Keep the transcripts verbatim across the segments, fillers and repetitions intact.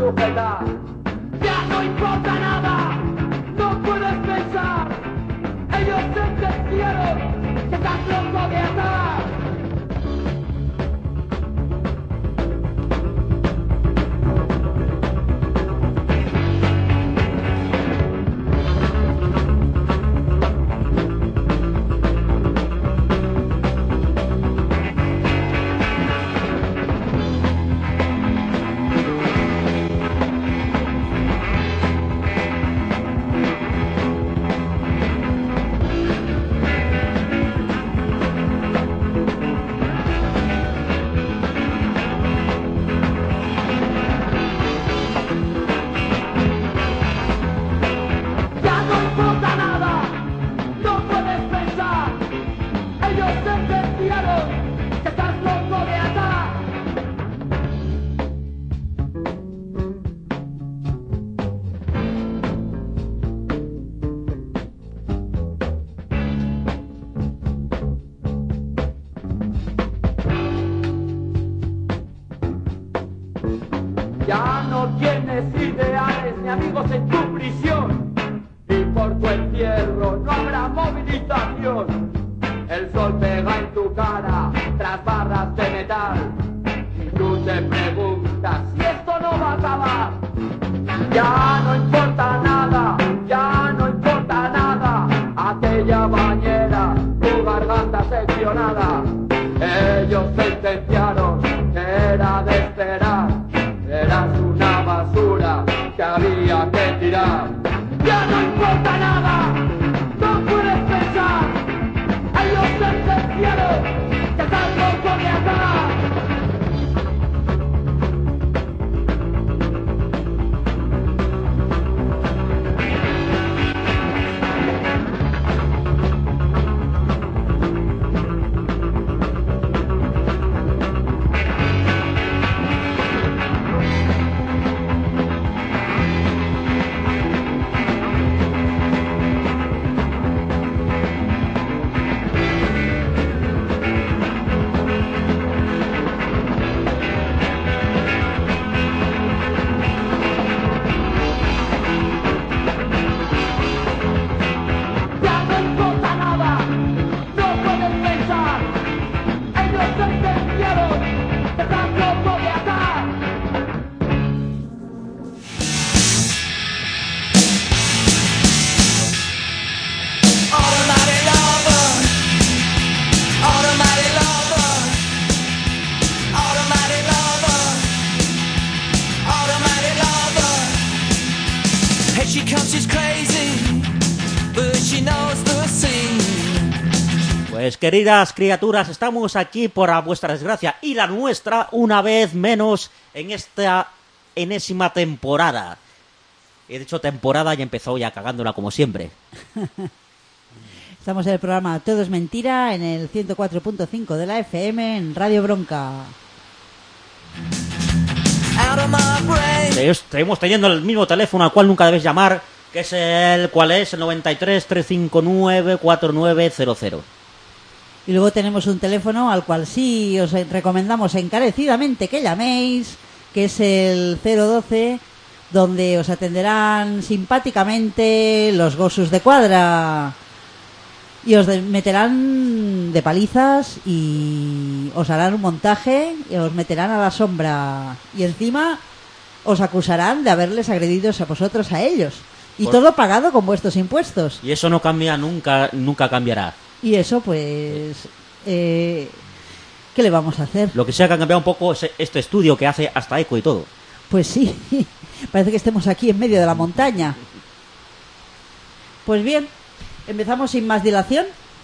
sujetar. Ya no importa nada, no puedes pensar. Ellos sentenciaron que estás loco de atar. Ya no tienes ideales ni amigos en tu prisión, y por tu encierro no habrá movilización. El sol pega en tu cara tras barras de metal, y tú te preguntas si esto no va a acabar. Ya no importa nada, ya no importa nada, aquella bañera, tu garganta seccionada. Ellos sentenciaron que era de esperar, eras una basura que había que tirar. Ya no importa nada, no puedes pensar. Ellos sentenciaron que estás loco de atar. Pues queridas criaturas, estamos aquí por a vuestra desgracia y la nuestra una vez menos en esta enésima temporada. He dicho temporada y empezó ya cagándola como siempre. Estamos en el programa Todo es Mentira en el ciento cuatro punto cinco de la F M en Radio Bronca. Seguimos teniendo el mismo teléfono al cual nunca debes llamar, que es el cual es el noventa y tres, trescientos cincuenta y nueve, cuarenta y nueve cero cero. Y luego tenemos un teléfono al cual sí os recomendamos encarecidamente que llaméis, que es el cero doce, donde os atenderán simpáticamente los Gossus de Cuadra y os de- meterán de palizas y os harán un montaje y os meterán a la sombra y encima os acusarán de haberles agredido a vosotros a ellos. Y Por... todo pagado con vuestros impuestos. Y eso no cambia nunca, nunca cambiará. Y eso, pues, eh, ¿qué le vamos a hacer? Lo que sea que ha cambiado un poco es este estudio que hace hasta eco y todo. Pues sí, parece que estemos aquí en medio de la montaña. Pues bien, empezamos sin más dilación.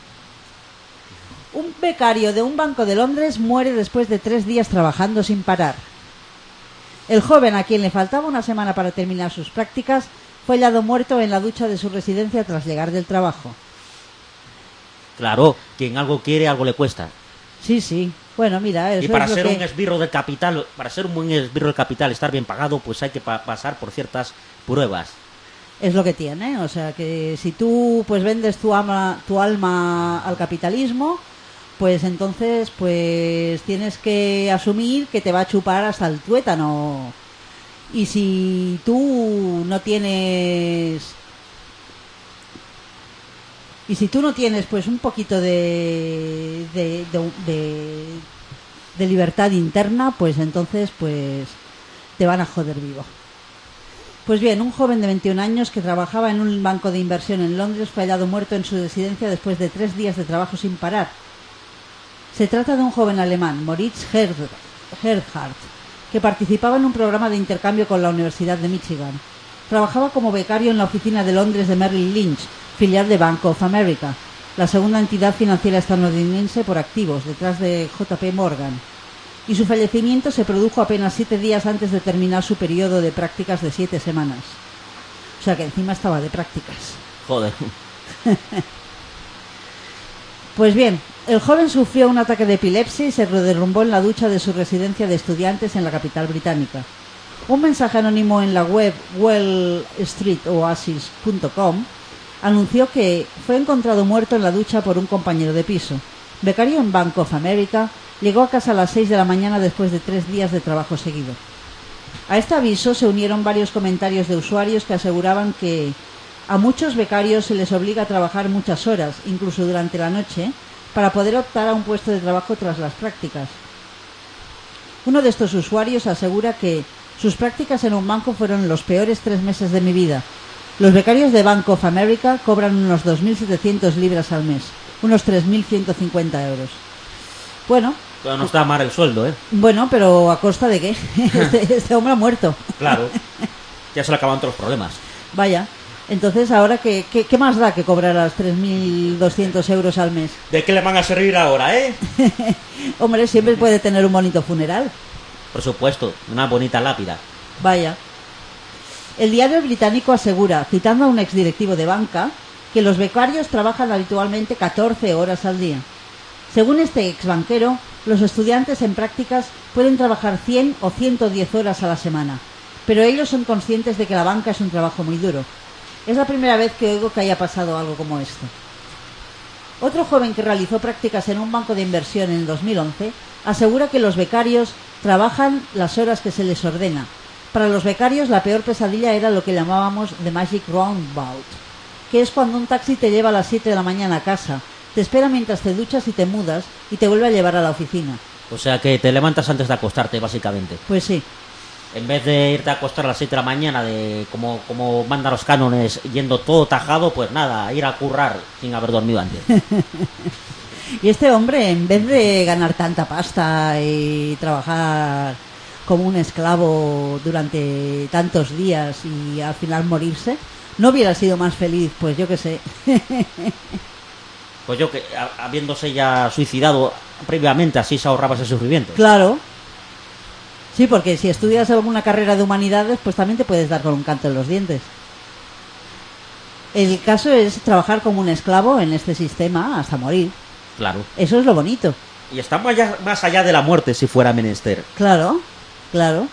Un becario de un banco de Londres muere después de tres días trabajando sin parar. El joven, a quien le faltaba una semana para terminar sus prácticas, fue hallado muerto en la ducha de su residencia tras llegar del trabajo. Claro, quien algo quiere, algo le cuesta. Sí, sí. Bueno, mira, eso y para es lo ser que... un esbirro del capital, para ser un buen esbirro del capital, estar bien pagado, pues hay que pa- pasar por ciertas pruebas. Es lo que tiene, o sea que si tú pues vendes tu alma, tu alma al capitalismo, pues entonces pues tienes que asumir que te va a chupar hasta el tuétano. Y si tú no tienes... Y si tú no tienes pues un poquito de de, de, de, de libertad interna, pues entonces pues te van a joder vivo. Pues bien, un joven de veintiún años que trabajaba en un banco de inversión en Londres fue hallado muerto en su residencia después de tres días de trabajo sin parar. Se trata de un joven alemán, Moritz Herdhardt, que participaba en un programa de intercambio con la Universidad de Michigan. Trabajaba como becario en la oficina de Londres de Merrill Lynch, filial de Bank of America, la segunda entidad financiera estadounidense por activos, detrás de J P Morgan. Y su fallecimiento se produjo apenas siete días antes de terminar su periodo de prácticas de siete semanas. O sea que encima estaba de prácticas. Joder. Pues bien, el joven sufrió un ataque de epilepsia y se derrumbó en la ducha de su residencia de estudiantes en la capital británica. Un mensaje anónimo en la web wall street oasis punto com anunció que fue encontrado muerto en la ducha por un compañero de piso. Becario en Bank of America, llegó a casa a las seis de la mañana después de tres días de trabajo seguido. A este aviso se unieron varios comentarios de usuarios que aseguraban que a muchos becarios se les obliga a trabajar muchas horas, incluso durante la noche, para poder optar a un puesto de trabajo tras las prácticas. Uno de estos usuarios asegura que sus prácticas en un banco fueron los peores tres meses de mi vida. Los becarios de Bank of America cobran unos dos mil setecientas libras al mes, unos tres mil ciento cincuenta euros. Bueno... Pero no está mal el sueldo, ¿eh? Bueno, pero ¿a costa de qué? este, este hombre ha muerto. Claro, ya se le acaban todos los problemas. Vaya, entonces ahora, ¿qué, qué, qué más da que cobrar a los tres mil doscientos euros al mes? ¿De qué le van a servir ahora, eh? Hombre, siempre puede tener un bonito funeral. Por supuesto, una bonita lápida. Vaya. El diario británico asegura, citando a un exdirectivo de banca, que los becarios trabajan habitualmente catorce horas al día. Según este exbanquero, los estudiantes en prácticas pueden trabajar cien o ciento diez horas a la semana, pero ellos son conscientes de que la banca es un trabajo muy duro. Es la primera vez que oigo que haya pasado algo como esto. Otro joven que realizó prácticas en un banco de inversión en dos mil once asegura que los becarios trabajan las horas que se les ordena. Para los becarios la peor pesadilla era lo que llamábamos The Magic Roundabout, que es cuando un taxi te lleva a las siete de la mañana a casa, te espera mientras te duchas y te mudas y te vuelve a llevar a la oficina. O sea que te levantas antes de acostarte, básicamente. Pues sí. En vez de irte a acostar a las siete de la mañana, de como, como mandan los cánones, yendo todo tajado, pues nada, ir a currar sin haber dormido antes. Y este hombre, en vez de ganar tanta pasta y trabajar como un esclavo durante tantos días y al final morirse, ¿no hubiera sido más feliz? Pues yo qué sé. Pues yo que, habiéndose ya suicidado previamente, así se ahorraba ese sufrimiento. Claro. Sí, porque si estudias alguna carrera de humanidades, pues también te puedes dar con un canto en los dientes. El caso es trabajar como un esclavo en este sistema hasta morir. Claro. Eso es lo bonito. Y está más allá, más allá de la muerte, si fuera menester. Claro, claro.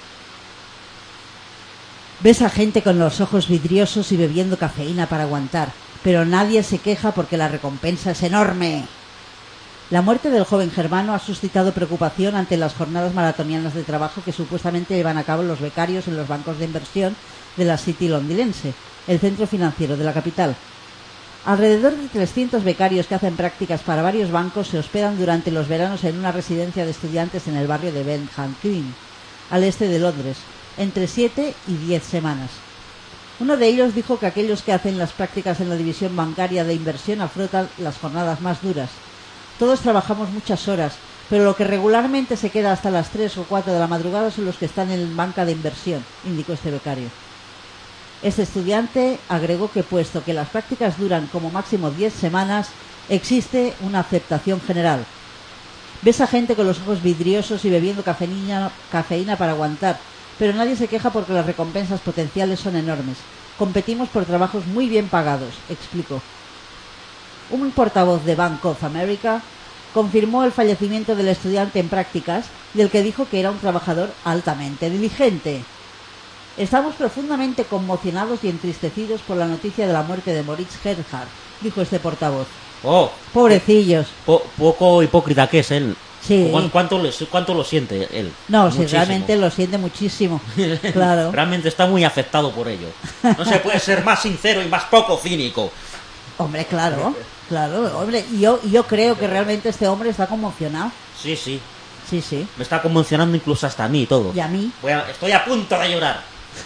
Ves a gente con los ojos vidriosos y bebiendo cafeína para aguantar, pero nadie se queja porque la recompensa es enorme. La muerte del joven germano ha suscitado preocupación ante las jornadas maratonianas de trabajo que supuestamente llevan a cabo los becarios en los bancos de inversión de la City londinense, el centro financiero de la capital. Alrededor de trescientos becarios que hacen prácticas para varios bancos se hospedan durante los veranos en una residencia de estudiantes en el barrio de Benham Green, al este de Londres, entre siete y diez semanas. Uno de ellos dijo que aquellos que hacen las prácticas en la división bancaria de inversión afrontan las jornadas más duras. Todos trabajamos muchas horas, pero lo que regularmente se queda hasta las tres o cuatro de la madrugada son los que están en banca de inversión, indicó este becario. Este estudiante agregó que, puesto que las prácticas duran como máximo diez semanas, existe una aceptación general. Ves a gente con los ojos vidriosos y bebiendo cafeína, cafeína para aguantar, pero nadie se queja porque las recompensas potenciales son enormes. Competimos por trabajos muy bien pagados, explicó. Un portavoz de Bank of America confirmó el fallecimiento del estudiante en prácticas, del que dijo que era un trabajador altamente diligente. Estamos profundamente conmocionados y entristecidos por la noticia de la muerte de Moritz Herdhardt, dijo este portavoz. Oh, pobrecillos. Po poco hipócrita que es él. Sí. ¿Cuánto, ¿Cuánto lo siente él? No, Muchísimo. sí, realmente lo siente muchísimo. Claro. Realmente está muy afectado por ello. No se puede ser más sincero y más poco cínico. Hombre, claro, claro, hombre. Y yo, yo creo que realmente este hombre está conmocionado. Sí, sí. Sí, sí. Me está conmocionando incluso hasta a mí y todo. Y a mí. Voy a, estoy a punto de llorar.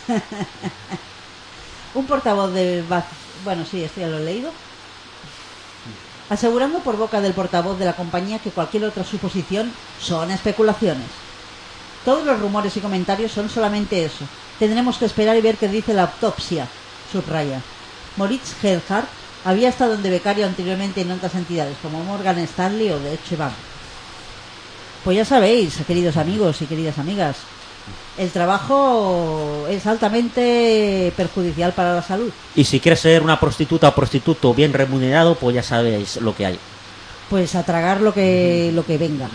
Un portavoz de... Bueno, sí, esto ya lo he leído. Asegurando por boca del portavoz de la compañía que cualquier otra suposición son especulaciones. Todos los rumores y comentarios son solamente eso. Tendremos que esperar y ver qué dice la autopsia, subraya. Moritz Gerhardt había estado de becario anteriormente en otras entidades como Morgan Stanley o Deutsche Bank. Pues ya sabéis, queridos amigos y queridas amigas, el trabajo es altamente perjudicial para la salud. Y si quieres ser una prostituta o prostituto bien remunerado, pues ya sabéis lo que hay. Pues a tragar lo que, lo que venga.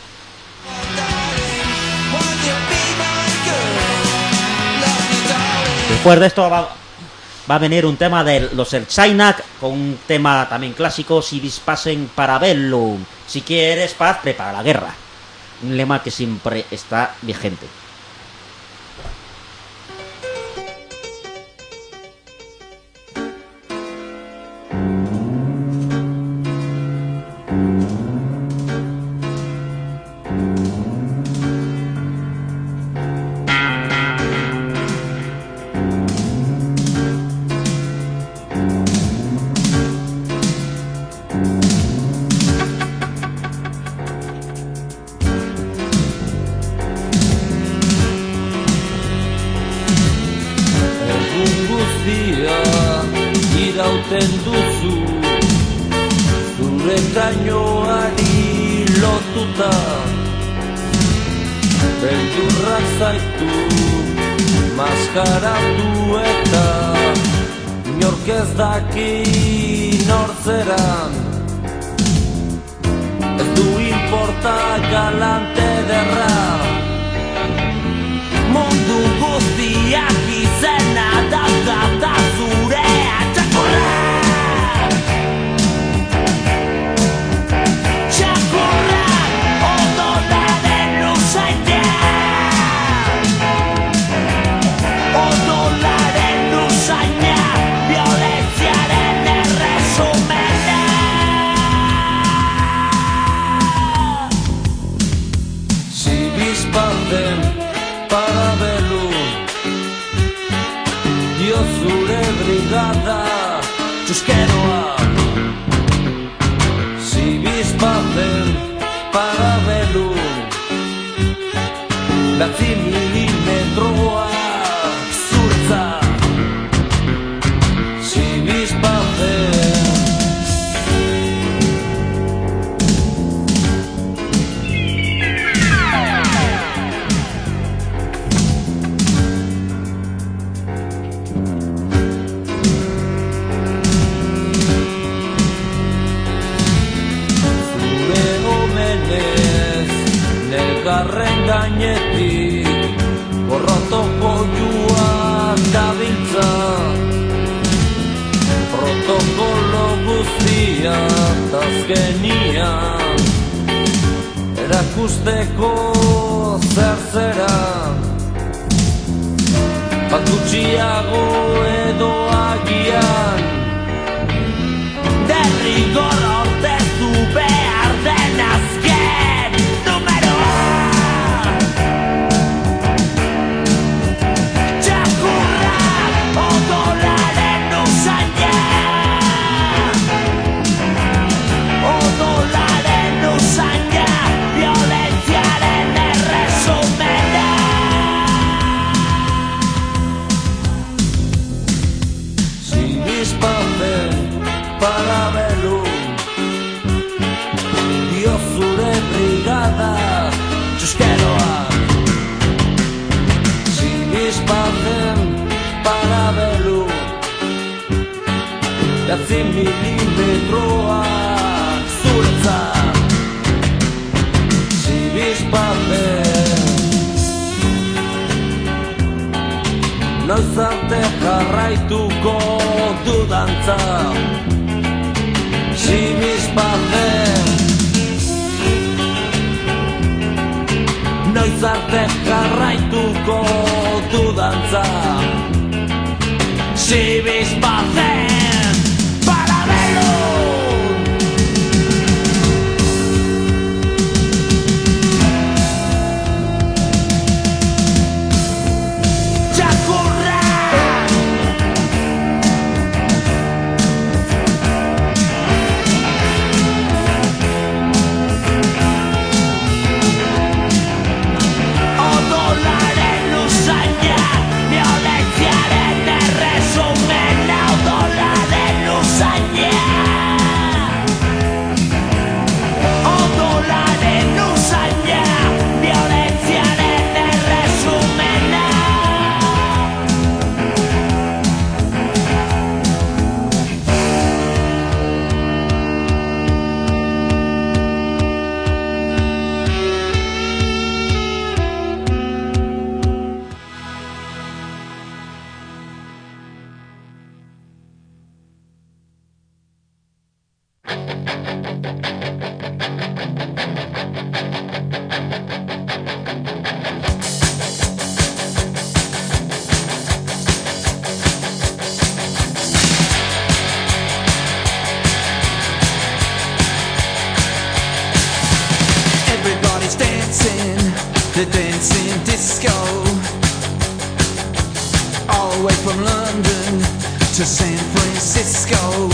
Después de esto va, va a venir un tema de los Erchainak, con un tema también clásico, Si vis pacem para bellum. Si quieres paz, prepara la guerra. Un lema que siempre está vigente. irauten duzu zure kainoari lotuta beldurrak zaitu maskaratu eta inork ez daki nortzeran ez du inporta galante derra mundu guztiak izena dauka da zure atxakurra txakurra odolaren usainean odolaren usaina violentziaren erresumena si bizpaten parabellum dio zure brigada txuskeroa si bizpaten parabellum batzi milimetroa zurtza si bizpaten garren gainetik gorrotoko joak dabiltza protokolo guztiak azkenian erakusteko zer zera bat gutxiago edo agian derrigor ortezu behar den azken parabellum dio zure brigada txuskeroa si bizpaten parabellum batzi milimetroa zuretza si bizpaten noiz arte jarraituko dudantza si bizpaten gizarte jarraituko du dantza. Si bizpazen parabellum. Txakurra odolaren usaina, violentziaren erresumena, odolaren usaina. Odolaren usaina, violentziaren erresumena. Everybody's dancing, the dancing disco. All the way from London to San Francisco.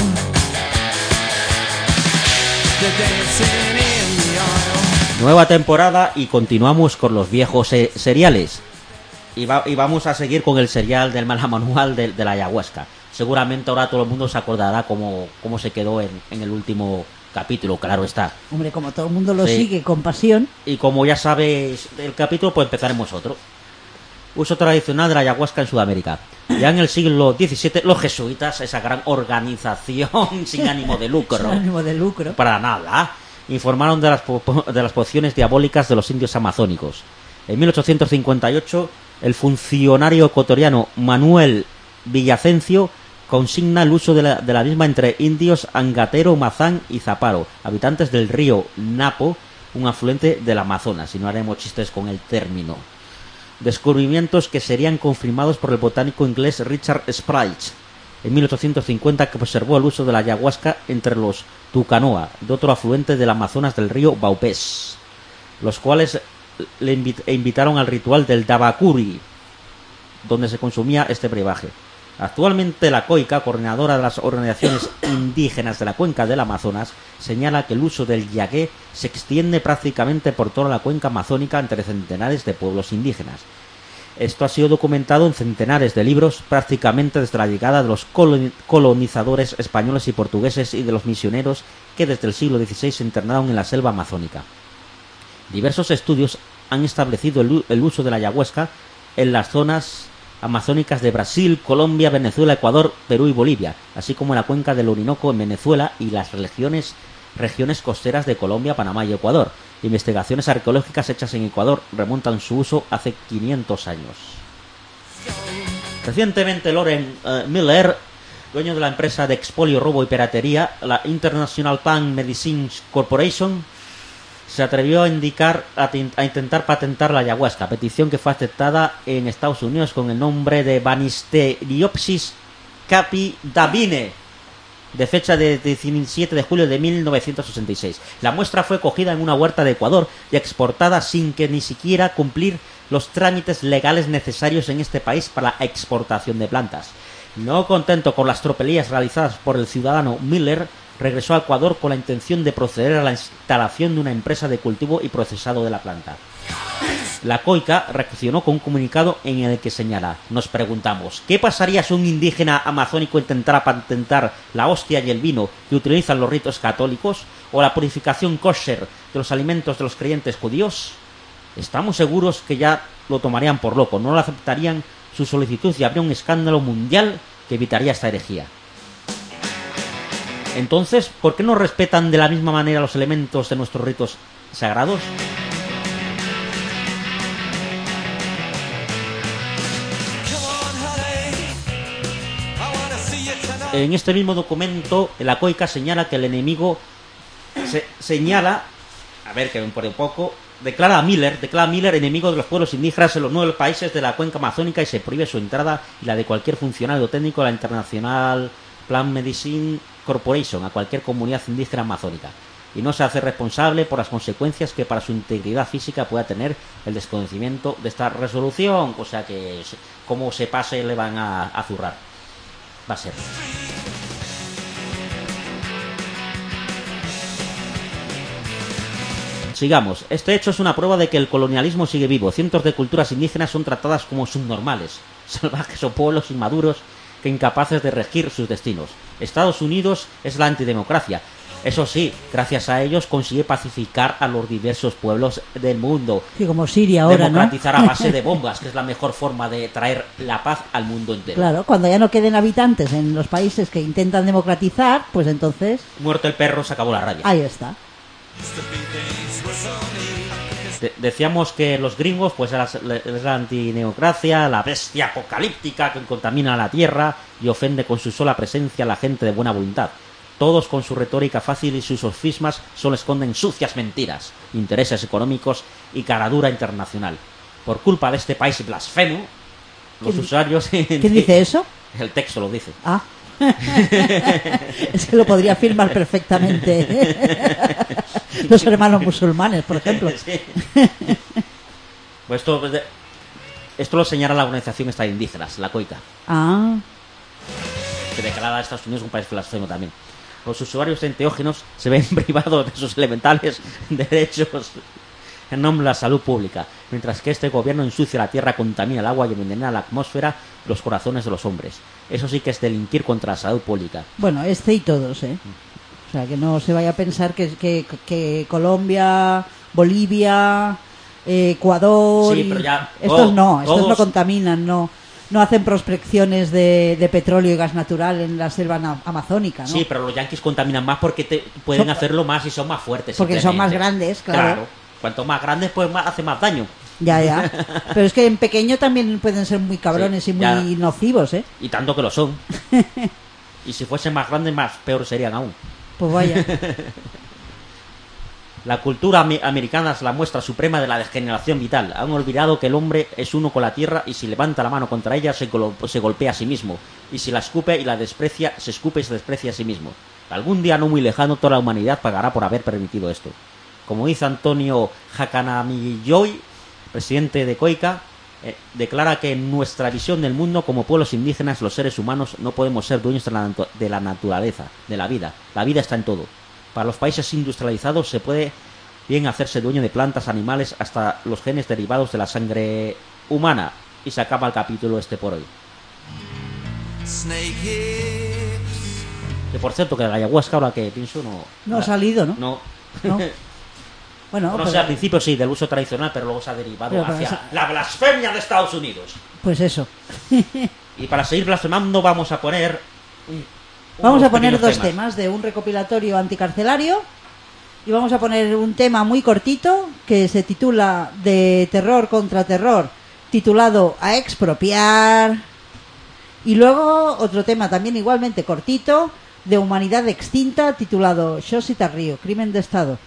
They're dancing in the aisle. Nueva temporada y continuamos con los viejos eh, seriales. Y, va, y vamos a seguir con el serial del mala manual de, de la ayahuasca. Seguramente ahora todo el mundo se acordará cómo, cómo se quedó en, en el último capítulo, claro está. Hombre, como todo el mundo lo Sí. sigue con pasión. Y como ya sabéis del capítulo, pues empezaremos otro. Uso tradicional de la ayahuasca en Sudamérica. Ya en el siglo diecisiete, los jesuitas, esa gran organización sin ánimo de lucro, Sin ánimo de lucro. para nada, informaron de las, po- de las pociones diabólicas de los indios amazónicos. En mil ochocientos cincuenta y ocho, el funcionario ecuatoriano Manuel Villacencio consigna el uso de la, de la misma entre indios Angatero, Mazán y Zaparo, habitantes del río Napo, un afluente del Amazonas, y no haremos chistes con el término. Descubrimientos que serían confirmados por el botánico inglés Richard Sprites en mil ochocientos cincuenta, que observó el uso de la ayahuasca entre los Tucanoa, de otro afluente del Amazonas del río Baupés, los cuales le invi- e invitaron al ritual del Dabacuri, donde se consumía este brebaje. Actualmente la COICA, coordinadora de las organizaciones indígenas de la cuenca del Amazonas, señala que el uso del yagué se extiende prácticamente por toda la cuenca amazónica entre centenares de pueblos indígenas. Esto ha sido documentado en centenares de libros prácticamente desde la llegada de los coloni- colonizadores españoles y portugueses y de los misioneros que desde el siglo dieciséis se internaron en la selva amazónica. Diversos estudios han establecido el, u- el uso de la ayahuasca en las zonas amazónicas de Brasil, Colombia, Venezuela, Ecuador, Perú y Bolivia, así como en la cuenca del Orinoco en Venezuela y las regiones, regiones costeras de Colombia, Panamá y Ecuador. Investigaciones arqueológicas hechas en Ecuador remontan su uso hace quinientos años. Recientemente Loren uh, Miller, dueño de la empresa de expolio, robo y piratería, la International Plant Medicines Corporation, se atrevió a indicar a, a intentar patentar la ayahuasca, petición que fue aceptada en Estados Unidos con el nombre de Banisteriopsis capidavine, de fecha de diecisiete de julio de mil novecientos sesenta y seis. La muestra fue cogida en una huerta de Ecuador y exportada sin que ni siquiera cumplir los trámites legales necesarios en este país para la exportación de plantas. No contento con las tropelías realizadas por el ciudadano Miller, regresó a Ecuador con la intención de proceder a la instalación de una empresa de cultivo y procesado de la planta. La COICA reaccionó con un comunicado en el que señala: nos preguntamos, ¿qué pasaría si un indígena amazónico intentara patentar la hostia y el vino que utilizan los ritos católicos o la purificación kosher de los alimentos de los creyentes judíos? Estamos seguros que ya lo tomarían por loco, no lo aceptarían su solicitud y habría un escándalo mundial que evitaría esta herejía. Entonces, ¿por qué no respetan de la misma manera los elementos de nuestros ritos sagrados? En este mismo documento, la COICA señala que el enemigo se señala, a ver que ven por un poco, declara a Miller, declara a Miller enemigo de los pueblos indígenas en los nueve países de la cuenca amazónica y se prohíbe su entrada y la de cualquier funcionario técnico de la International Plant Medicine Corporation a cualquier comunidad indígena amazónica. Y no se hace responsable por las consecuencias que para su integridad física pueda tener el desconocimiento de esta resolución. O sea que, como se pase, le van a, a zurrar. Va a ser. Sigamos. Este hecho es una prueba de que el colonialismo sigue vivo. Cientos de culturas indígenas son tratadas como subnormales, salvajes o pueblos inmaduros que incapaces de regir sus destinos. Estados Unidos es la antidemocracia. Eso sí, gracias a ellos consigue pacificar a los diversos pueblos del mundo. Sí, como Siria ahora, democratizar ¿no? a base de bombas, que es la mejor forma de traer la paz al mundo entero. Claro, cuando ya no queden habitantes en los países que intentan democratizar, pues entonces... Muerto el perro, se acabó la rabia. Ahí está. De- decíamos que los gringos, pues es la, es la antineocracia, la bestia apocalíptica que contamina la tierra y ofende con su sola presencia a la gente de buena voluntad. Todos con su retórica fácil y sus sofismas solo esconden sucias mentiras, intereses económicos y caradura internacional. Por culpa de este país blasfemo, los ¿Quién- usuarios... ¿Quién dice eso? El texto lo dice. Ah. Es que lo podría afirmar perfectamente los hermanos musulmanes, por ejemplo. Sí. Pues esto, esto lo señala la organización esta de indígenas, la COICA, Ah, que declara a Estados Unidos un país blasfemo también. Los usuarios de enteógenos se ven privados de sus elementales derechos en nombre de la salud pública, mientras que este gobierno ensucia la tierra, contamina el agua y envenena la atmósfera y los corazones de los hombres. Eso sí que es delinquir contra la salud pública. bueno, este y todos, ¿eh? O sea, que no se vaya a pensar que, que, que Colombia, Bolivia, eh, Ecuador... Sí, y- pero ya, Estos todo- no, estos todos- no contaminan, no no hacen prospecciones de, de petróleo y gas natural en la selva na- amazónica, ¿no? Sí, pero los yanquis contaminan más porque te, pueden Son- hacerlo más y son más fuertes. Porque son más simplemente. grandes, claro. Cuanto más grandes, pues más, hace más daño. Ya, ya. Pero es que en pequeño también pueden ser muy cabrones Sí, y muy ya. nocivos, ¿eh? Y tanto que lo son. Y si fuesen más grandes, más peor serían aún. Pues vaya. La cultura ame- americana es la muestra suprema de la degeneración vital. Han olvidado que el hombre es uno con la tierra y si levanta la mano contra ella se, golo- se golpea a sí mismo. Y si la escupe y la desprecia, se escupe y se desprecia a sí mismo. Algún día no muy lejano toda la humanidad pagará por haber permitido esto. Como dice Antonio Jacanamiyoy, presidente de COICA, eh, declara que en nuestra visión del mundo como pueblos indígenas los seres humanos no podemos ser dueños de la, natu- de la naturaleza, de la vida. La vida está en todo. Para los países industrializados se puede bien hacerse dueño de plantas, animales, hasta los genes derivados de la sangre humana. Y se acaba el capítulo este por hoy. Snakeheads. Que por cierto, que la ayahuasca, ahora que pienso, no... No ha salido, ¿no? No. ¿No? Bueno, No pero- sé, al principio sí, del uso tradicional, pero luego se ha derivado Pero para hacia esa- la blasfemia de Estados Unidos. pues eso. Y para seguir blasfemando vamos a poner... un- Vamos unos a poner pequeños dos temas. de un recopilatorio anticarcelario y vamos a poner un tema muy cortito que se titula De terror contra terror, titulado A expropiar, y luego otro tema también igualmente cortito de humanidad extinta titulado Shosita Río, crimen de estado.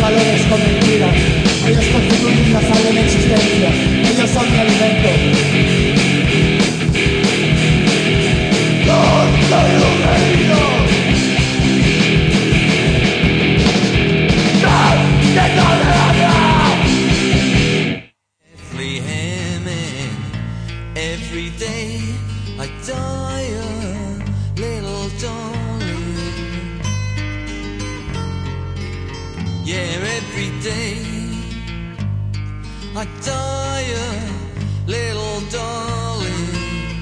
valores con mentiras. Ellos constituyen la sal de mi existencia. Ellos son mi alimento. Bethlehem, every day I die a little darling. Yeah, every day I die a little darling.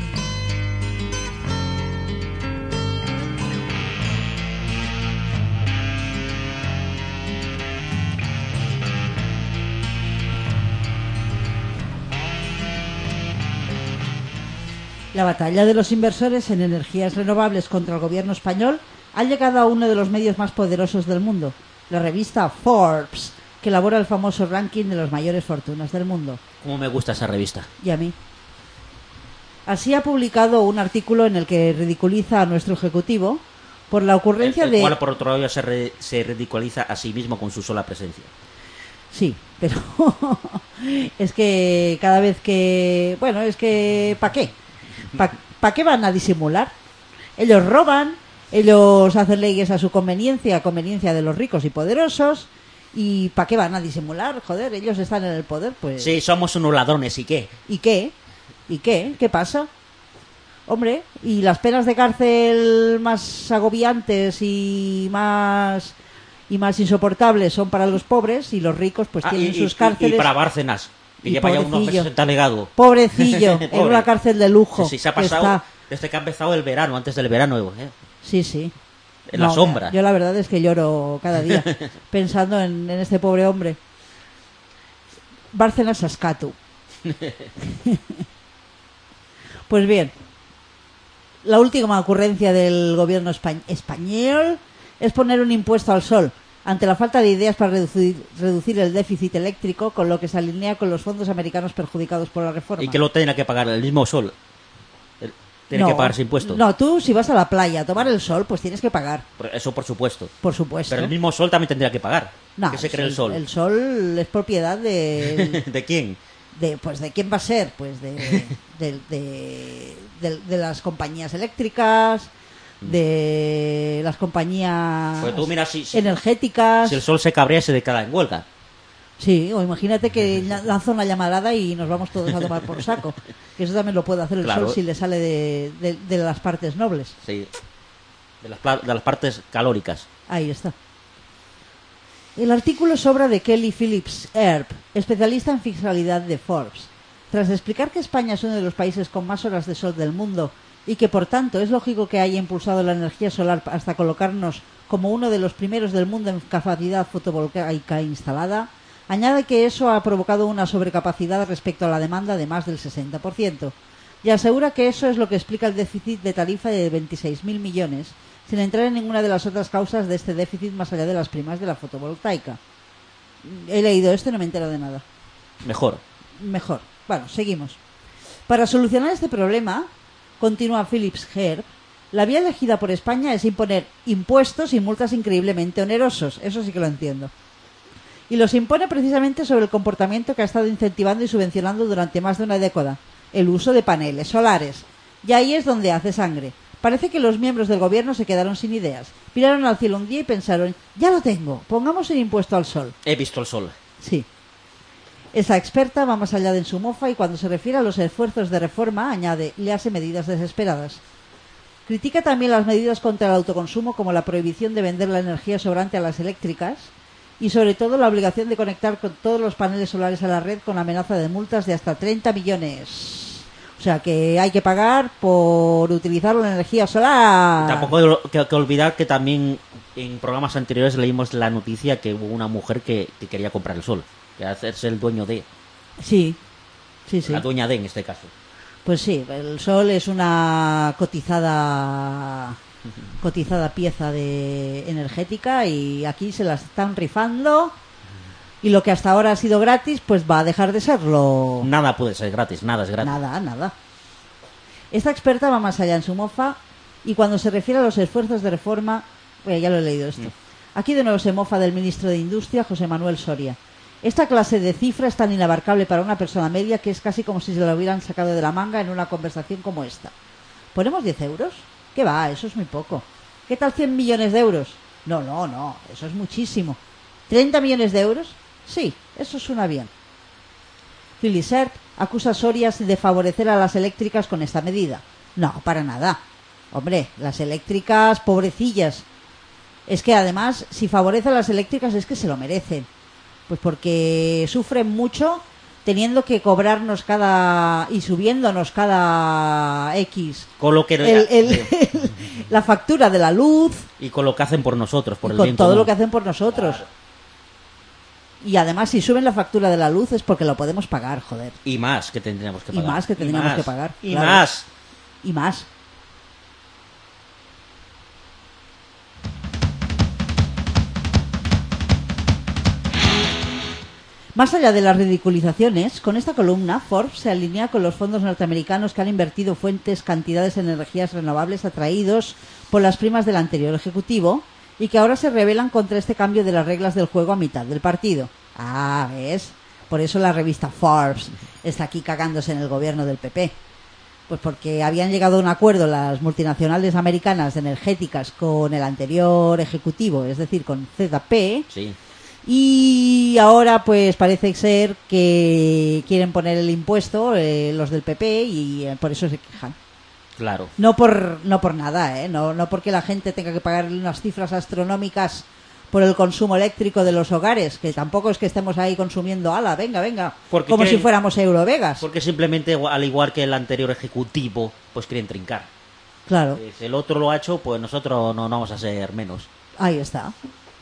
La batalla de los inversores en energías renovables contra el gobierno español ha llegado a uno de los medios más poderosos del mundo, la revista Forbes, que elabora el famoso ranking de las mayores fortunas del mundo. Cómo me gusta esa revista. Y a mí. Así ha publicado un artículo en el que ridiculiza a nuestro ejecutivo por la ocurrencia el, el de... cual, por otro lado, se, re, se ridiculiza a sí mismo con su sola presencia. Sí, pero es que cada vez que... Bueno, es que... ¿para qué? ¿Para pa qué van a disimular? Ellos roban, ellos hacen leyes a su conveniencia, a conveniencia de los ricos y poderosos, y ¿para qué van a disimular? Joder, ellos están en el poder, pues... Sí, somos unos ladrones, ¿y qué? ¿Y qué? ¿Y qué? ¿Qué pasa? Hombre, y las penas de cárcel más agobiantes y más... y más insoportables son para los pobres, y los ricos pues Ah, tienen y, sus y, cárceles... Y para Bárcenas, que Y lleva ya unos pobrecillo. meses talegado. Pobrecillo, en Pobre. una cárcel de lujo. Sí, sí, se ha que pasado está- desde que ha empezado el verano, antes del verano, ¿eh? Sí, sí. En la sombra. Yo la verdad es que lloro cada día pensando en, en este pobre hombre. Bárcenas Saskatu. Pues bien, la última ocurrencia del gobierno espa- español es poner un impuesto al sol, ante la falta de ideas para reducir, reducir el déficit eléctrico, con lo que se alinea con los fondos americanos perjudicados por la reforma. Y que lo tenga que pagar el mismo sol. El- Tiene No, que pagar ese impuesto. No, tú si vas a la playa a tomar el sol, pues tienes que pagar, Por- Eso por supuesto. por supuesto. Pero el mismo sol también tendría que pagar. No, ¿Qué se cree el sol? El sol es propiedad de, ¿De quién? de, pues de quién va a ser, pues de, de, de, de- de las compañías eléctricas, de las compañías Pues tú mira, si, si, energéticas. si el sol se cabrea, se declara en huelga. Sí, o imagínate que la- lanza una llamarada y nos vamos todos a tomar por saco. Que eso también lo puede hacer el Claro. sol si le sale de, de, de las partes nobles. Sí. De las, pla- de las partes calóricas. Ahí está. El artículo es obra de Kelly Phillips Earp, especialista en fiscalidad de Forbes. Tras explicar que España es uno de los países con más horas de sol del mundo y que por tanto es lógico que haya impulsado la energía solar hasta colocarnos como uno de los primeros del mundo en capacidad fotovoltaica instalada, añade que eso ha provocado una sobrecapacidad respecto a la demanda de más del sesenta por ciento y asegura que eso es lo que explica el déficit de tarifa de veintiséis mil millones, sin entrar en ninguna de las otras causas de este déficit más allá de las primas de la fotovoltaica. He leído esto y no me entero de nada. Mejor. Mejor. Bueno, seguimos. Para solucionar este problema, continúa Phillips Herb, la vía elegida por España es imponer impuestos y multas increíblemente onerosos. Eso sí que lo entiendo. Y los impone precisamente sobre el comportamiento que ha estado incentivando y subvencionando durante más de una década: el uso de paneles solares. Y ahí es donde hace sangre. Parece que los miembros del gobierno se quedaron sin ideas. Miraron al cielo un día y pensaron: ya lo tengo, pongamos el impuesto al sol. He visto el sol. Sí. Esa experta va más allá de en su mofa y cuando se refiere a los esfuerzos de reforma, añade, le hace medidas desesperadas. Critica también las medidas contra el autoconsumo, como la prohibición de vender la energía sobrante a las eléctricas y sobre todo la obligación de conectar con todos los paneles solares a la red con la amenaza de multas de hasta treinta millones. O sea que hay que pagar por utilizar la energía solar. Tampoco hay que, que olvidar que también en programas anteriores leímos la noticia que hubo una mujer que, que quería comprar el sol, que hacerse el dueño de, Sí, sí, sí. la dueña de en este caso. Pues sí, el sol es una cotizada cotizada pieza de energética y aquí se la están rifando y lo que hasta ahora ha sido gratis pues va a dejar de serlo. Nada puede ser gratis, nada es gratis. Nada, nada. Esta experta va más allá en su mofa y cuando se refiere a los esfuerzos de reforma, bueno, ya lo he leído esto, Aquí de nuevo se mofa del ministro de Industria, José Manuel Soria. Esta clase de cifra es tan inabarcable para una persona media que es casi como si se la hubieran sacado de la manga en una conversación como esta. ¿Ponemos diez euros? ¿Qué va? Eso es muy poco. ¿Qué tal cien millones de euros? No, no, no, eso es muchísimo. ¿treinta millones de euros? Sí, eso suena bien. Filisert acusa a Soria de favorecer a las eléctricas con esta medida. No, para nada. Hombre, las eléctricas, pobrecillas. Es que además, si favorece a las eléctricas es que se lo merecen. Pues porque sufren mucho teniendo que cobrarnos cada... y subiéndonos cada X. Con lo que... El, el, el, la factura de la luz. Y con lo que hacen por nosotros, por el con bien todo común. lo que hacen por nosotros. Claro. Y además, si suben la factura de la luz es porque lo podemos pagar, joder. Y más que tendríamos que Y pagar. más que tendríamos que pagar. Y claro. más. Y más. Más allá de las ridiculizaciones, con esta columna, Forbes se alinea con los fondos norteamericanos que han invertido fuentes cantidades en energías renovables atraídos por las primas del anterior ejecutivo y que ahora se rebelan contra este cambio de las reglas del juego a mitad del partido. Ah, ¿ves? Por eso la revista Forbes está aquí cagándose en el gobierno del P P. Pues porque habían llegado a un acuerdo las multinacionales americanas energéticas con el anterior ejecutivo, es decir, con Z P. Sí. Y ahora pues parece ser que quieren poner el impuesto eh, los del P P y eh, por eso se quejan. Claro. No por no por nada, ¿eh? No, no porque la gente tenga que pagar unas cifras astronómicas por el consumo eléctrico de los hogares, que tampoco es que estemos ahí consumiendo, ala, venga, venga, Porque como creen- si fuéramos Eurovegas. Porque simplemente, al igual que el anterior ejecutivo, pues quieren trincar. Claro, Eh, Si el otro lo ha hecho, pues nosotros no, no vamos a ser menos. ahí está.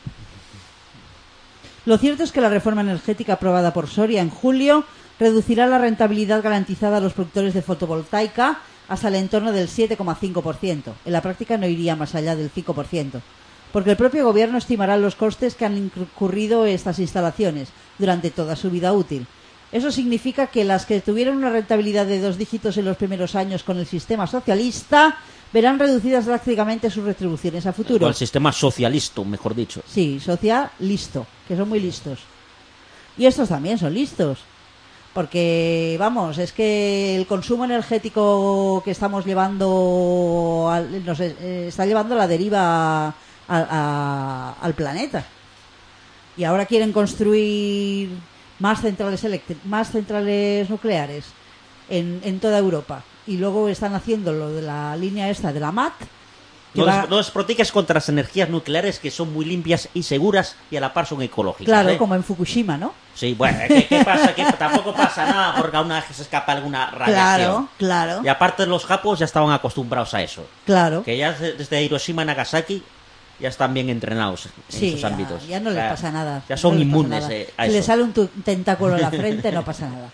Lo cierto es que la reforma energética aprobada por Soria en julio reducirá la rentabilidad garantizada a los productores de fotovoltaica hasta el entorno del siete coma cinco por ciento. En la práctica no iría más allá del cinco por ciento, porque el propio gobierno estimará los costes que han incurrido estas instalaciones durante toda su vida útil. Eso significa que las que tuvieron una rentabilidad de dos dígitos en los primeros años con el sistema socialista verán reducidas drásticamente sus retribuciones a futuro. O el sistema socialista, mejor dicho. Sí, social listo, que son muy listos. Y estos también son listos. Porque, vamos, es que el consumo energético que estamos llevando al- nos eh, está llevando a la deriva a- a- al planeta. Y ahora quieren construir más centrales eléctricas, más centrales nucleares en, en toda Europa. Y luego están haciendo lo de la línea esta de la M A T. que No, va- des- no os proteges contra las energías nucleares que son muy limpias y seguras y a la par son ecológicas. Claro, ¿eh? como en Fukushima, ¿no? Sí, bueno, ¿qué, qué pasa? Que tampoco pasa nada porque a una vez se escapa alguna radiación. Claro, claro, Y aparte los japos ya estaban acostumbrados a eso. claro. Que ya de- desde Hiroshima y Nagasaki ya están bien entrenados en Sí, esos ya, ámbitos. ya no les O sea, pasa nada. Ya son no les pasa inmunes nada. eh, a Si eso. le sale un tu- tentáculo en la frente, no pasa nada.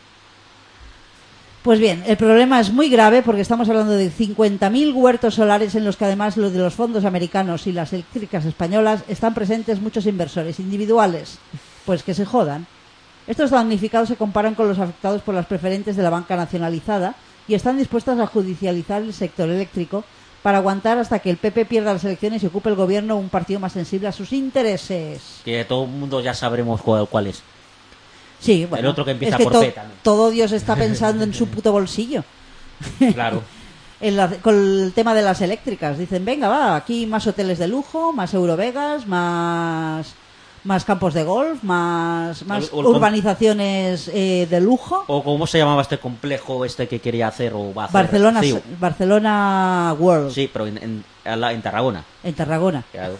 Pues bien, el problema es muy grave porque estamos hablando de cincuenta mil huertos solares en los que además los de los fondos americanos y las eléctricas españolas están presentes muchos inversores individuales. Pues que se jodan. Estos damnificados se comparan con los afectados por las preferentes de la banca nacionalizada y están dispuestos a judicializar el sector eléctrico para aguantar hasta que el P P pierda las elecciones y ocupe el gobierno un partido más sensible a sus intereses. Que todo el mundo ya sabremos cuál, cuál es. Sí, bueno, El otro que empieza es que por to- P también. todo Dios está pensando en su puto bolsillo. Claro. En la- con el tema de las eléctricas. Dicen, venga, va, aquí más hoteles de lujo, más Eurovegas, más, más campos de golf, más, más O el- o el- urbanizaciones eh, de lujo. O cómo se llamaba este complejo este que quería hacer o va a hacer. Barcelona, Sí, Barcelona World, sí, pero en, en, en la- en Tarragona. en Tarragona. Claro.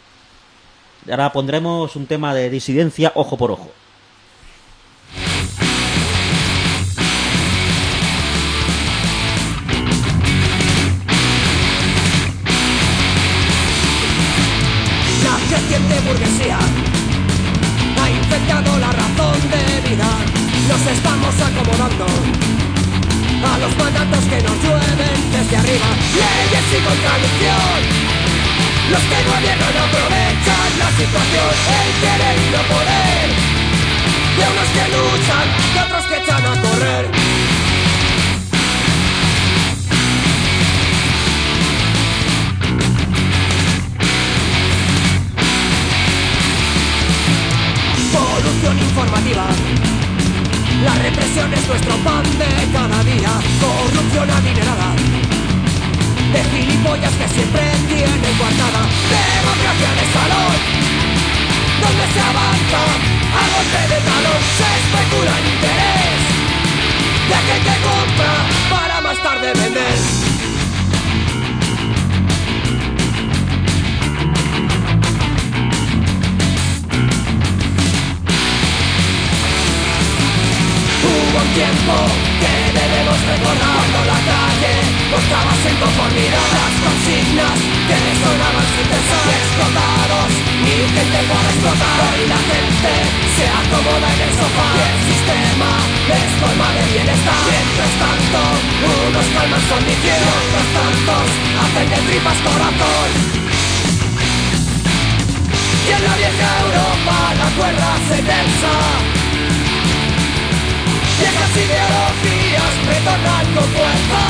Y ahora pondremos un tema de disidencia ojo por ojo. La creciente burguesía ha infectado la razón de vida. Nos estamos acomodando a los mandatos que nos llueven desde arriba. Leyes y contradicción. Los que gobiernan aprovechan la situación. El querer y no poder de unos que luchan, de otros que echan a correr. arriba. La represión es nuestro pan de cada día. Corrupción adinerada de gilipollas que siempre tienen coartada. Democracia de salón, donde se avanza a golpe de talón. Se especula el interés de aquel que compra para más tarde vender. Hubo un tiempo que debemos recordar, cuando la calle buscaba sin conformidad las consignas que sonaban sin cesar. Explotados y gente por explotar. Hoy la gente se acomoda en el sofá y el sistema les colma de bienestar. Mientras tanto, unos calman su ambición y otros tantos hacen de tripas corazón. Y en la vieja Europa la cuerda se tensa. Viejas ideologías retornan con fuerza.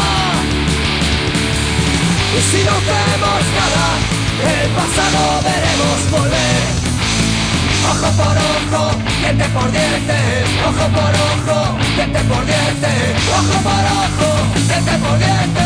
Y si no hacemos nada, el pasado veremos volver. Ojo por ojo, diente por diente. Ojo por ojo, diente por diente. Ojo por ojo, diente por diente.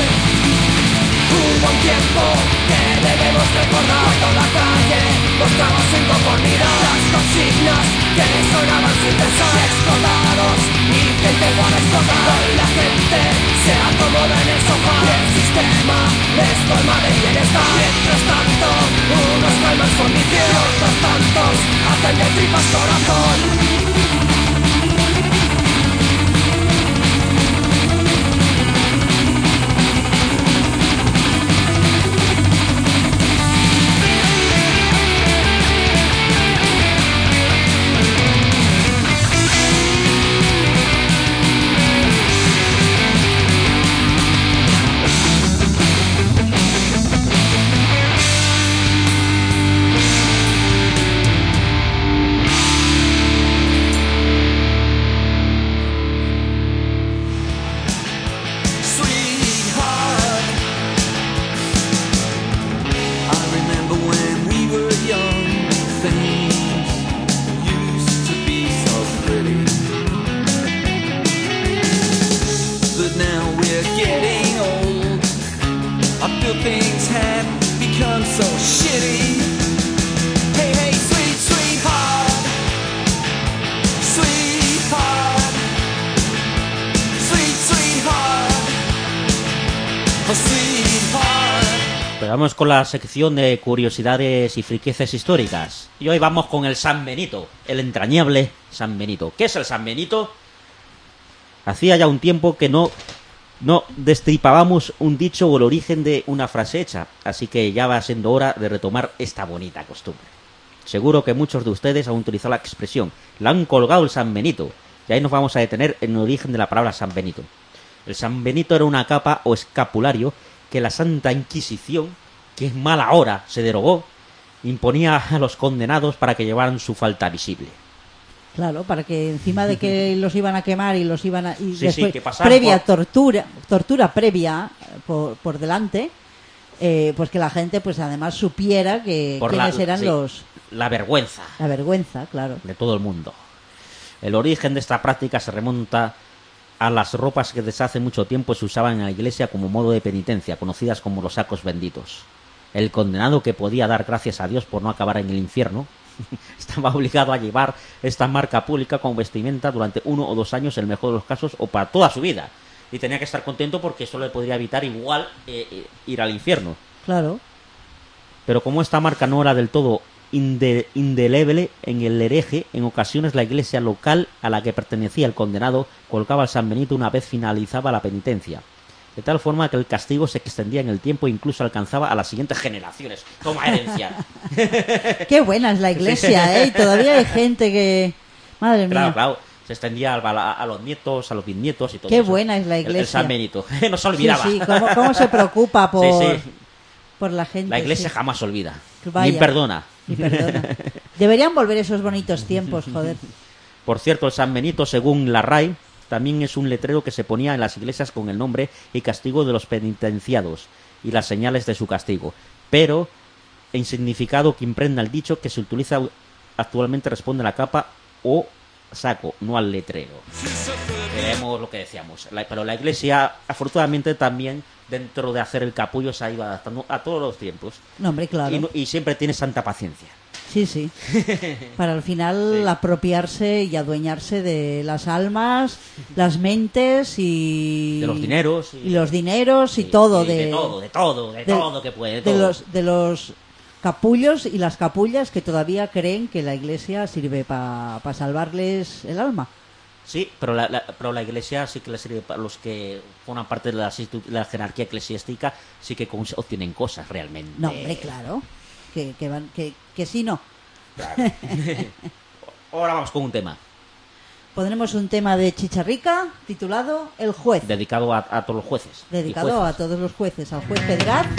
Hubo un tiempo que debemos recordar, cuando la calle buscaba sin conformidad las consignas que sonaban sin cesar. Explotados y gente por explotar. Hoy la gente se acomoda en el sofá y el sistema les colma de bienestar. Mientras tanto, unos calman su ambición y otros tantos hacen de tripas corazón. Vamos con la sección de curiosidades y friqueces históricas. Y hoy vamos con el San Benito, el entrañable San Benito. ¿Qué es el San Benito? Hacía ya un tiempo que no, no destripábamos un dicho o el origen de una frase hecha, así que ya va siendo hora de retomar esta bonita costumbre. Seguro que muchos de ustedes han utilizado la expresión "la han colgado el San Benito", y ahí nos vamos a detener en el origen de la palabra San Benito. El San Benito era una capa o escapulario que la Santa Inquisición, que es mala hora, se derogó, imponía a los condenados para que llevaran su falta visible. Claro, para que encima de que los iban a quemar y los iban a... Y sí, después, sí, que pasaran previa por... tortura, tortura previa por, por delante, eh, pues que la gente pues además supiera que por quiénes la, eran sí, los... La vergüenza. La vergüenza, claro. De todo el mundo. El origen de esta práctica se remonta a las ropas que desde hace mucho tiempo se usaban en la iglesia como modo de penitencia, conocidas como los sacos benditos. El condenado, que podía dar gracias a Dios por no acabar en el infierno, estaba obligado a llevar esta marca pública como vestimenta durante uno o dos años, en el mejor de los casos, o para toda su vida. Y tenía que estar contento porque eso le podría evitar igual eh, eh, ir al infierno. Claro. Pero como esta marca no era del todo inde- indeleble en el hereje, en ocasiones la iglesia local a la que pertenecía el condenado colgaba al San Benito una vez finalizaba la penitencia, de tal forma que el castigo se extendía en el tiempo e incluso alcanzaba a las siguientes generaciones. Toma herencia. Qué buena es la iglesia, ¿eh? Y todavía hay gente que... Madre mía. Claro, claro. Se extendía a, a, a los nietos, a los bisnietos y todo Qué eso. buena es la iglesia. El, el San Benito. No se olvidaba. Sí, sí. ¿Cómo, cómo se preocupa por, sí, sí. por la gente? La iglesia sí. jamás olvida. Vaya, ni perdona. Ni perdona. Deberían volver esos bonitos tiempos, joder. Por cierto, el San Benito, según la R A I, también es un letrero que se ponía en las iglesias con el nombre y castigo de los penitenciados y las señales de su castigo, pero en significado que imprenda el dicho que se utiliza actualmente responde a la capa o saco, no al letrero. Veremos lo que decíamos. La, pero la Iglesia, afortunadamente, también dentro de hacer el capullo se ha ido adaptando a todos los tiempos. No, hombre, claro. Y, no- y siempre tiene santa paciencia. Sí, sí. Para al final Sí. apropiarse y adueñarse de las almas, las mentes y... De los dineros. Y los dineros y, todo. y de, de todo, de todo, de, de- todo que puede. De, de todo. los de los capullos y las capullas que todavía creen que la Iglesia sirve para salvarles el alma. Sí, pero la, la- pero la Iglesia sí que le sirve para los que forman parte de la, institu- la jerarquía eclesiástica, sí que cons- obtienen cosas realmente. No, hombre, claro. Que, que, van, que, que sí, no. Claro. Ahora vamos con un tema Pondremos un tema de Chicharrica titulado El Juez. dedicado a, a todos los jueces. y Dedicado juezas. a todos los jueces. Al juez Pedraz.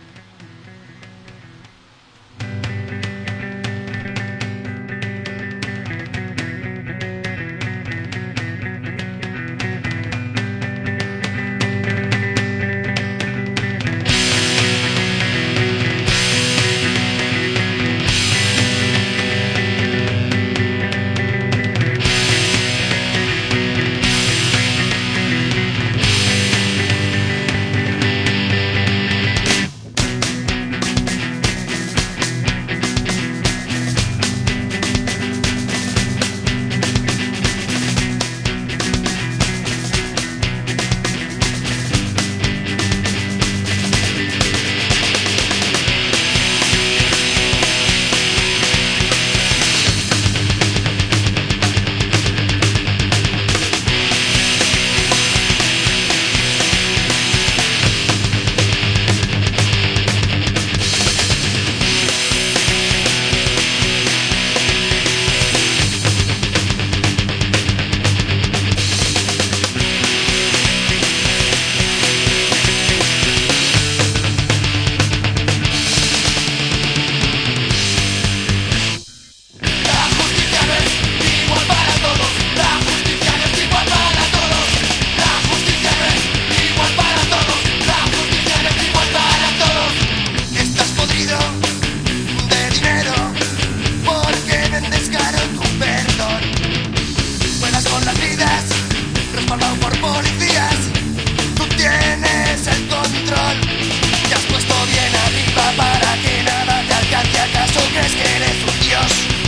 Estás podrido de dinero porque vendes caro tu perdón. Juegas con las vidas, respaldado por policías. Tú tienes el control. Te has puesto bien arriba para que nada te alcance. ¿Acaso crees que eres un dios?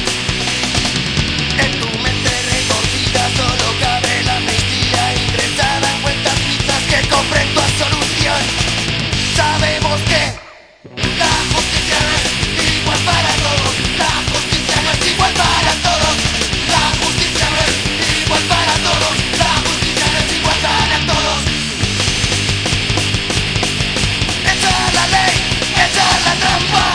En tu mente retorcida solo cabe la amnistía ingresada en cuentas pizzas que compren tu absolución. Sabemos que la justicia no es igual para todos. La justicia no es igual para todos. La justicia no es igual para todos. La justicia no es igual para todos. Echa la ley, echa la trampa.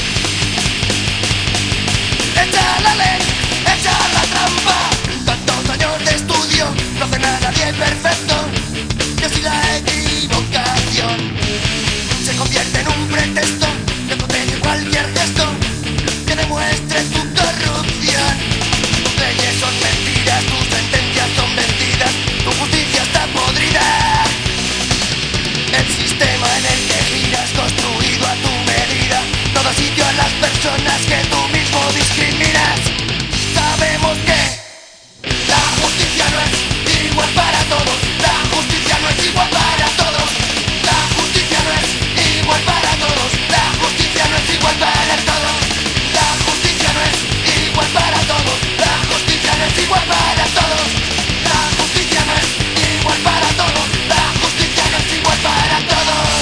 Echa la ley, echa la trampa. Tantos años de estudio no hace a nadie perfecto. Y así la equivocación se convierte en un pretexto que protege cualquier gesto que demuestre tu corrupción. Tus leyes son mentiras, tus sentencias son mentiras, tu justicia está podrida. El sistema en el que giras construido a tu medida, todo sitio a las personas que tú mismo discriminas. Sabemos que la justicia no es igual para todos. La justicia no es igual para todos. La justicia no es igual para todos. La justicia no es igual para todos. La justicia no es igual para todos. La justicia no es igual para todos. La justicia no es igual para todos. La justicia no es igual para todos.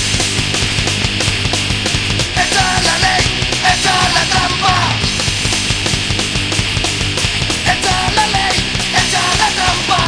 Echa la ley, echa la trampa. Echa la ley, echa la trampa.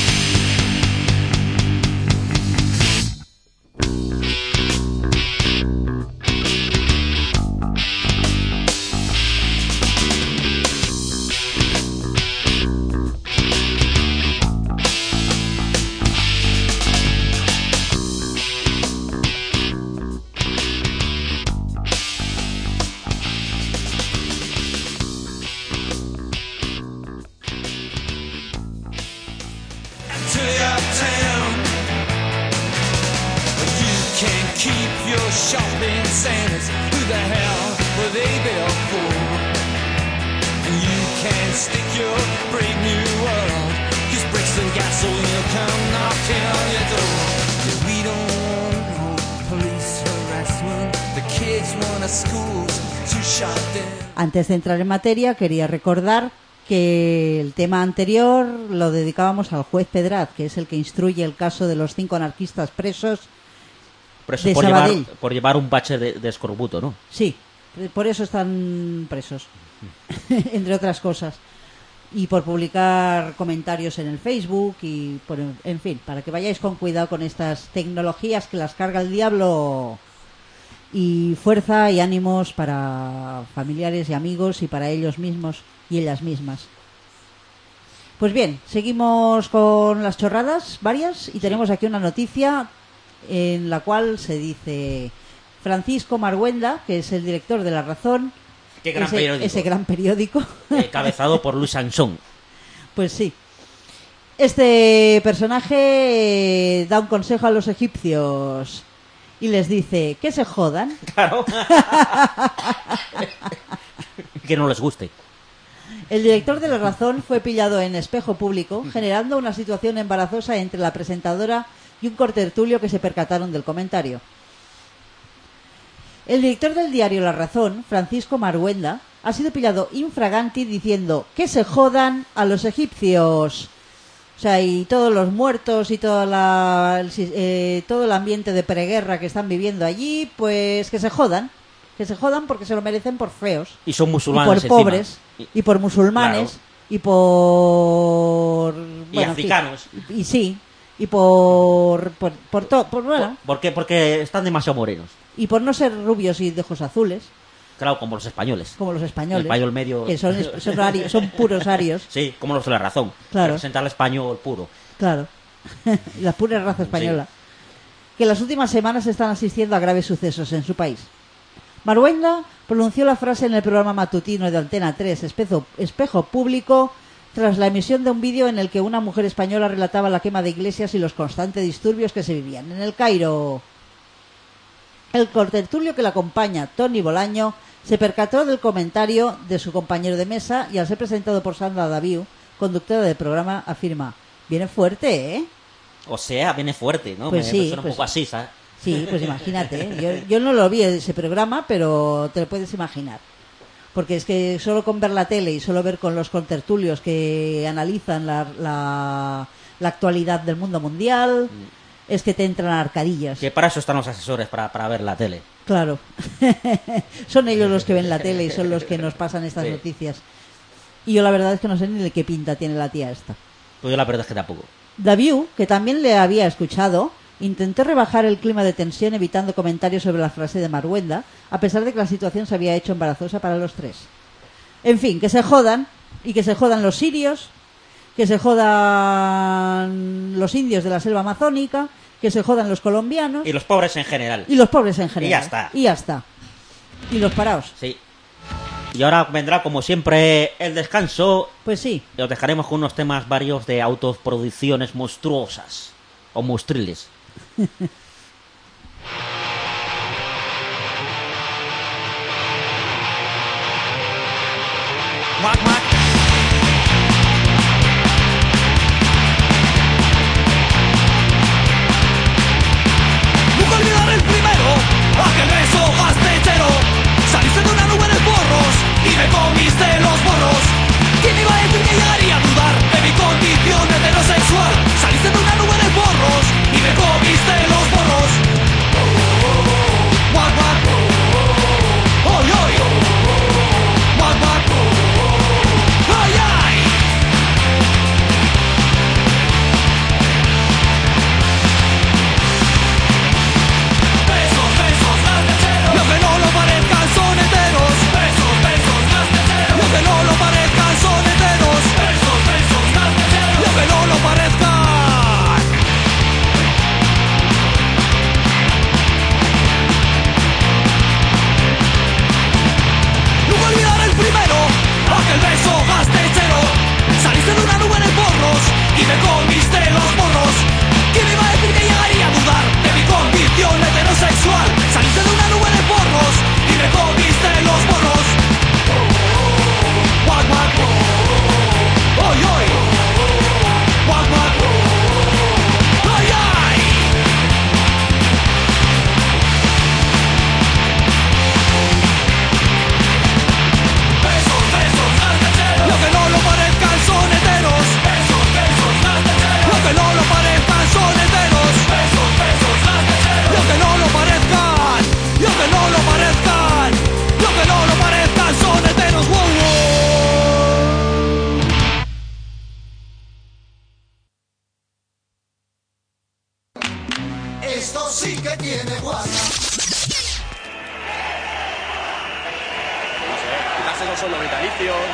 To your town, you can keep your shopping centers. Who the hell were they built for? And you can stick your your brave new world. Use bricks and gasoline will come knocking on your door. Yeah, we don't want no police harassment. The kids want our schools to shut down. Antes de entrar en materia, quería recordar que el tema anterior lo dedicábamos al juez Pedraz, que es el que instruye el caso de los cinco anarquistas presos Presos de por llevar, Sabadell. por llevar un bache de, de escorbuto, ¿no? Sí, por eso están presos, entre otras cosas. Y por publicar comentarios en el Facebook y por, en fin, para que vayáis con cuidado con estas tecnologías que las carga el diablo. Y fuerza y ánimos para familiares y amigos y para ellos mismos y ellas mismas. Pues bien, seguimos con las chorradas varias y tenemos aquí una noticia en la cual se dice: Francisco Marguenda, que es el director de La Razón, Qué gran ese, periódico. ese gran periódico, Eh, cabezado por Luis Sansón. pues sí. Este personaje eh, da un consejo a los egipcios y les dice que se jodan. Claro. Que no les guste. El director de La Razón fue pillado en espejo público, generando una situación embarazosa entre la presentadora y un contertulio que se percataron del comentario. El director del diario La Razón, Francisco Marguenda, ha sido pillado infraganti diciendo que se jodan a los egipcios. O sea, y todos los muertos y toda la, el, eh, todo el ambiente de preguerra que están viviendo allí, pues que se jodan. Que se jodan porque se lo merecen por feos. Y son Y musulmanes por encima. pobres. Y por musulmanes. Claro. Y por... Y bueno, en fin. africanos. Y, y sí. Y por... Por, por todo... Por, bueno, ¿Por qué? Porque están demasiado morenos. y por no ser rubios y de ojos azules, Claro, como los españoles. como los españoles. El español medio. Que son, son, ari- son puros arios. Sí, como los de La Razón. Claro. Representar al español puro. Claro. La pura raza española. Que en las últimas semanas están asistiendo a graves sucesos en su país. Marguenda pronunció la frase en el programa matutino de Antena tres, Espejo, Espejo Público, tras la emisión de un vídeo en el que una mujer española relataba la quema de iglesias y los constantes disturbios que se vivían en el Cairo. El contertulio que la acompaña, Tony Bolaño, se percató del comentario de su compañero de mesa y al ser presentado por Sandra Daviu, conductora del programa, afirma: viene fuerte, ¿eh? O sea, viene fuerte, ¿no? Pues Me, sí, me suena pues- un poco así, ¿sabes? Sí, pues imagínate, ¿eh? yo, yo no lo vi ese programa, pero te lo puedes imaginar. Porque es que solo con ver la tele y solo ver con los contertulios que analizan la, la, la actualidad del mundo mundial, es que te entran arcadillas. Que para eso están los asesores, para, para ver la tele. Claro. Son ellos los que ven la tele y son los que nos pasan estas Sí. noticias. Y yo la verdad es que no sé ni de qué pinta tiene la tía esta. Pues yo la verdad es que tampoco. Daviu, que también le había escuchado, intentó rebajar el clima de tensión evitando comentarios sobre la frase de Marguenda, a pesar de que la situación se había hecho embarazosa para los tres. En fin, que se jodan, y que se jodan los sirios, que se jodan los indios de la selva amazónica, que se jodan los colombianos Y los pobres en general. y los pobres en general. Y ya está. Y ya está. Y los paraos. Sí. Y ahora vendrá, como siempre, el descanso. Pues sí. Y os dejaremos con unos temas varios de autoproducciones monstruosas. O monstriles. Mac, mac. Nunca olvidar el primero, aquel beso gastechero. Saliste de una nube de porros y me comiste los borros. ¿Quién iba a decir que llegaría a dudar de mi condición heterosexual? Saliste de una nube de porros y me comiste los borros. Guac, guac. Oy, oy. Guac, guac.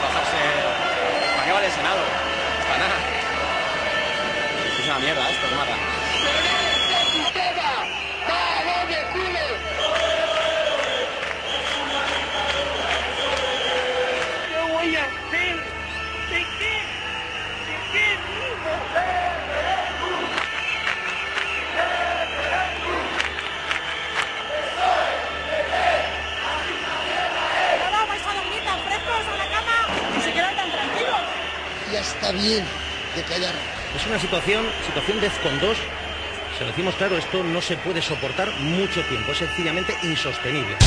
pasarse. ¿Para qué vale el Senado? Para nada. Es una mierda esto, que mata. ¿Qué voy a hacer? ¿De qué? ¿De qué vivo? Ya está bien de callar. Es una situación, situación de con dos. Se lo decimos claro, esto no se puede soportar mucho tiempo, es sencillamente insostenible.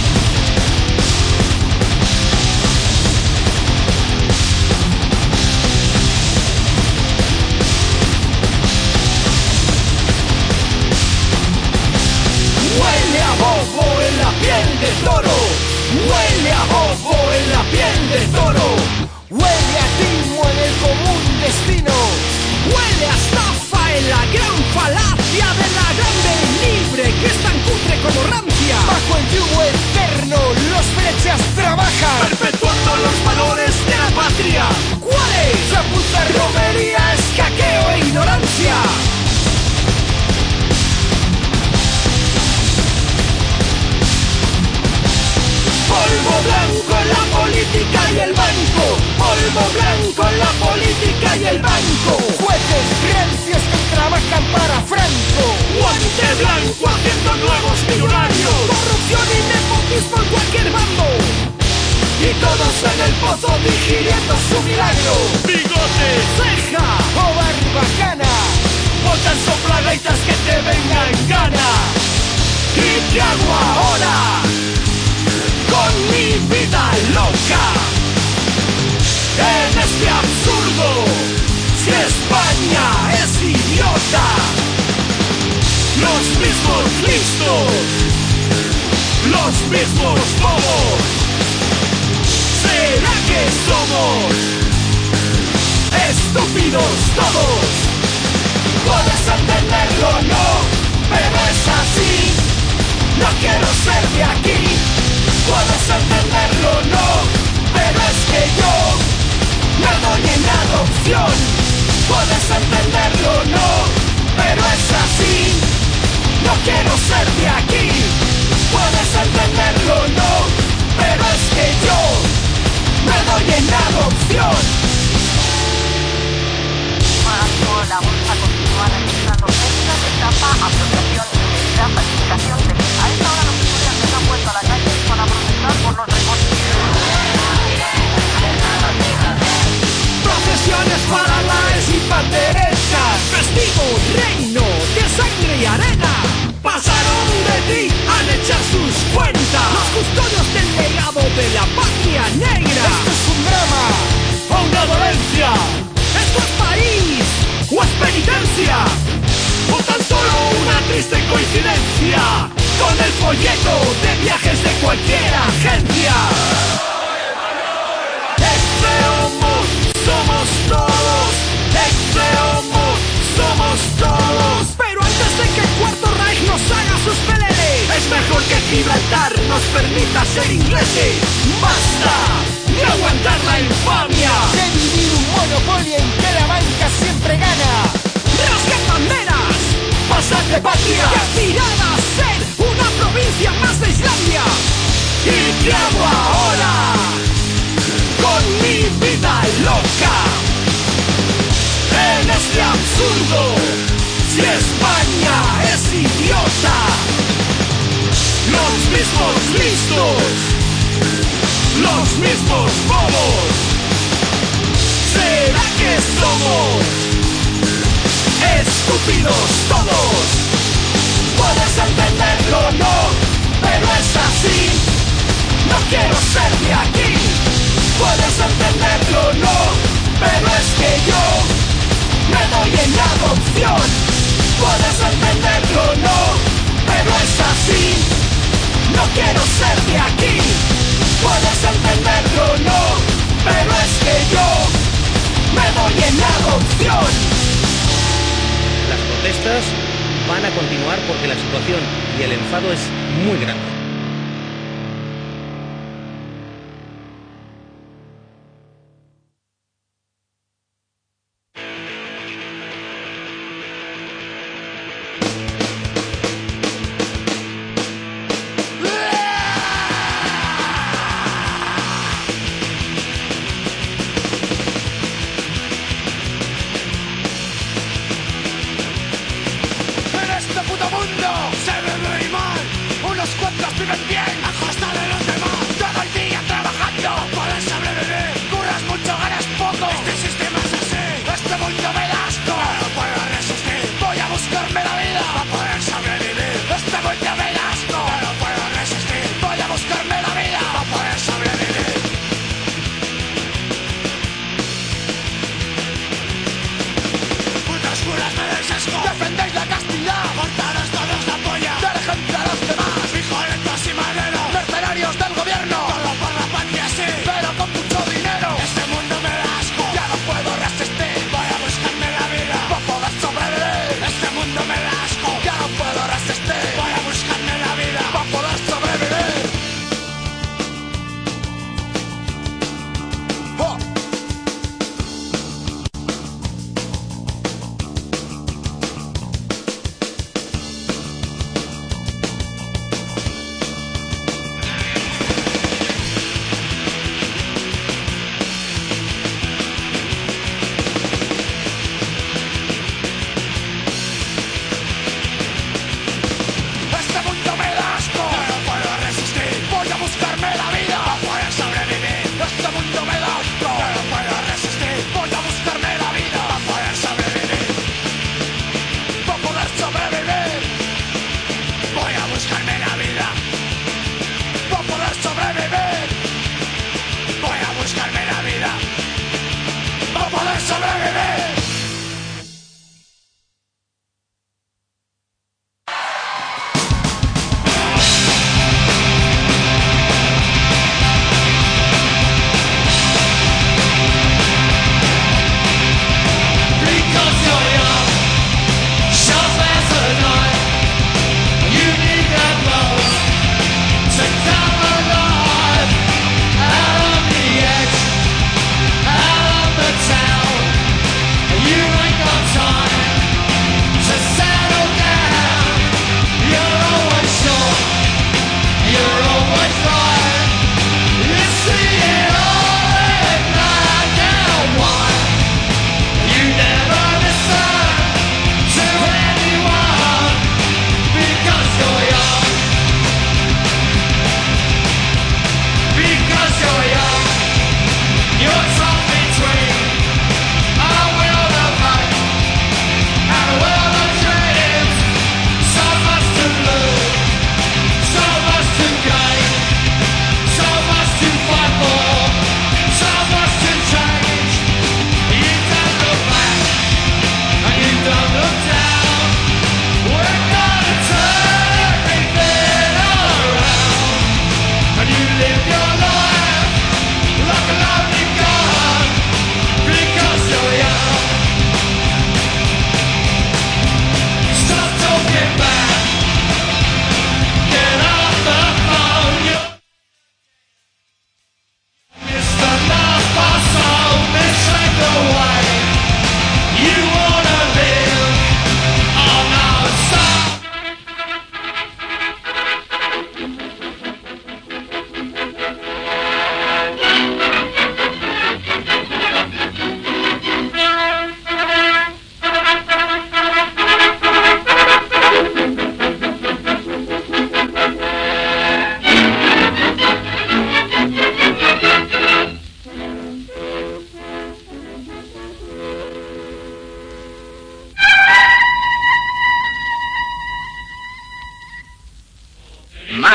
Huele a bobo en la piel de toro. Huele a bobo en la piel de toro. Huele a timo en el común destino. Huele a estafa en la gran falacia de la grande libre que es tan cutre como rancia. Bajo el yugo eterno los flechas trabajan, perpetuando los valores de la patria. ¿Cuál es? La puta romería, escaqueo e ignorancia. Polvo blanco en la política y el banco. Polvo blanco en la política y el banco. Jueces rancios que trabajan para Franco. Guante blanco haciendo nuevos millonarios. Corrupción y nepotismo en cualquier bando. Y todos en el pozo digiriendo su milagro. Bigote, ceja o barbacana. Botan soplagaitas que te vengan gana. ¿Y qué hago ahora? Con mi vida loca, en este absurdo, si España es idiota, los mismos listos, los mismos bobos, ¿será que somos estúpidos todos? Puedes entenderlo, no, pero es así, no quiero ser de aquí. Puedes entenderlo, no, pero es que yo me doy en adopción. Puedes entenderlo, no, pero es así. No quiero ser de aquí. Puedes entenderlo, no, pero es que yo me doy en adopción. La bolsa continúa registrando esta etapa, apropiación indebida, falsificación de... A esta hora los estudiantes han vuelto a la calle para protestar por los recortes. Procesiones paralaes y panderetas, festivo reino de sangre y arena. Pasaron de ti, han echado sus cuentas. Los custodios del legado de la patria negra. Esto es un drama o una dolencia. Esto es país o es penitencia, o tan solo una triste coincidencia con el folleto de viajes de cualquier agencia. Extreomos somos todos, Extreomos somos todos. Pero antes de que el Cuarto Reich nos haga sus peleles, es mejor que Gibraltar nos permita ser ingleses. ¡Basta de aguantar la infamia de vivir un monopolio en que la banca siempre gana! ¡Rasguen banderas! ¡Pasad de patria! ¡Que aspirad a ser una provincia más de Islandia! ¿Y qué hago ahora con mi vida loca? En este absurdo, si España es idiota, los mismos listos, los mismos bobos, ¿será que somos estúpidos todos? Puedes entenderlo, no, pero es así, no quiero ser de aquí. Puedes entenderlo, no, pero es que yo me doy en adopción. Puedes entenderlo, no, pero es así, no quiero ser de aquí. Puedes entenderlo, no, pero es que yo me doy en adopción. Las protestas van a continuar porque la situación y el enfado es muy grande.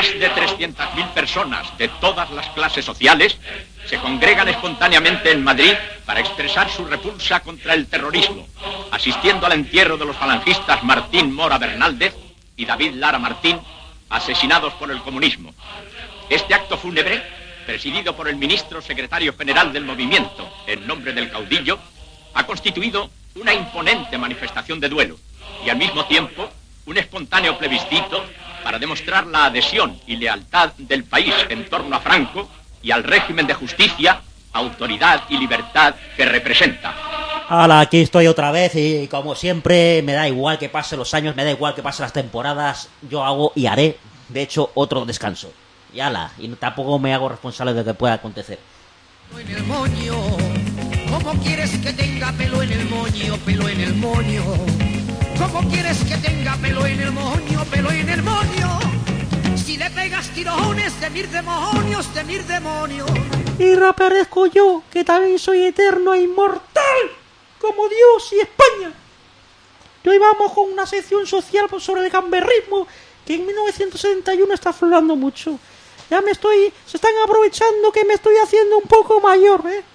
Más de trescientas mil personas de todas las clases sociales se congregan espontáneamente en Madrid para expresar su repulsa contra el terrorismo, asistiendo al entierro de los falangistas Martín Mora Bernaldez y David Lara Martín, asesinados por el comunismo. Este acto fúnebre, presidido por el ministro secretario general del movimiento, en nombre del caudillo, ha constituido una imponente manifestación de duelo y al mismo tiempo un espontáneo plebiscito para demostrar la adhesión y lealtad del país en torno a Franco y al régimen de justicia, autoridad y libertad que representa. Hola, aquí estoy otra vez y como siempre me da igual que pasen los años, me da igual que pasen las temporadas, yo hago y haré, de hecho, otro descanso. Y ala, y tampoco me hago responsable de lo que pueda acontecer. En el moño, ¿cómo quieres que tenga pelo en el moño, pelo en el moño? ¿Cómo quieres que tenga pelo en el moño, pelo en el moño? Si le pegas tirones de mil demonios, de mil demonios. Y reaparezco yo, que también soy eterno e inmortal, como Dios y España. Y hoy vamos con una sección social sobre el gamberrismo, que en mil novecientos setenta y uno está aflorando mucho. Ya me estoy... se están aprovechando que me estoy haciendo un poco mayor, ¿eh?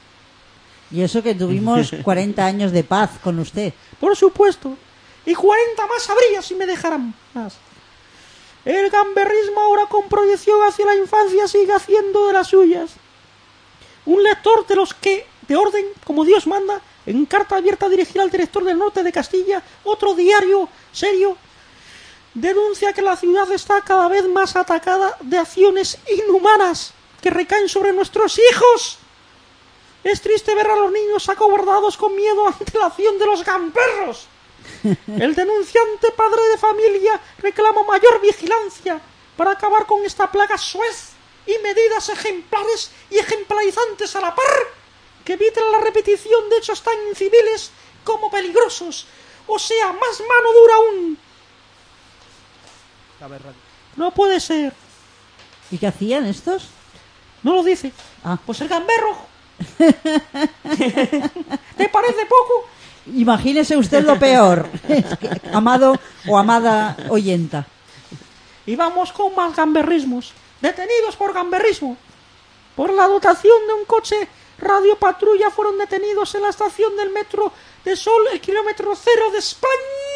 Y eso que tuvimos cuarenta años de paz con usted. Por supuesto. Y cuarenta más habría si me dejaran más. El gamberrismo ahora con proyección hacia la infancia sigue haciendo de las suyas. Un lector de los que, de orden, como Dios manda, en carta abierta dirigida al director del norte de Castilla, otro diario serio, denuncia que la ciudad está cada vez más atacada de acciones inhumanas que recaen sobre nuestros hijos. Es triste ver a los niños acobardados con miedo ante la acción de los gamberros. El denunciante padre de familia reclama mayor vigilancia para acabar con esta plaga soez y medidas ejemplares y ejemplarizantes a la par que eviten la repetición de hechos tan inciviles como peligrosos, o sea, más mano dura aún. No puede ser. ¿Y qué hacían estos? No lo dice. Ah. Pues el gamberro. ¿Te parece poco? Imagínese usted lo peor, amado o amada oyenta. Y vamos con más gamberrismos. Detenidos por gamberrismo. Por la dotación de un coche radiopatrulla fueron detenidos en la estación del metro de Sol, el kilómetro cero de España.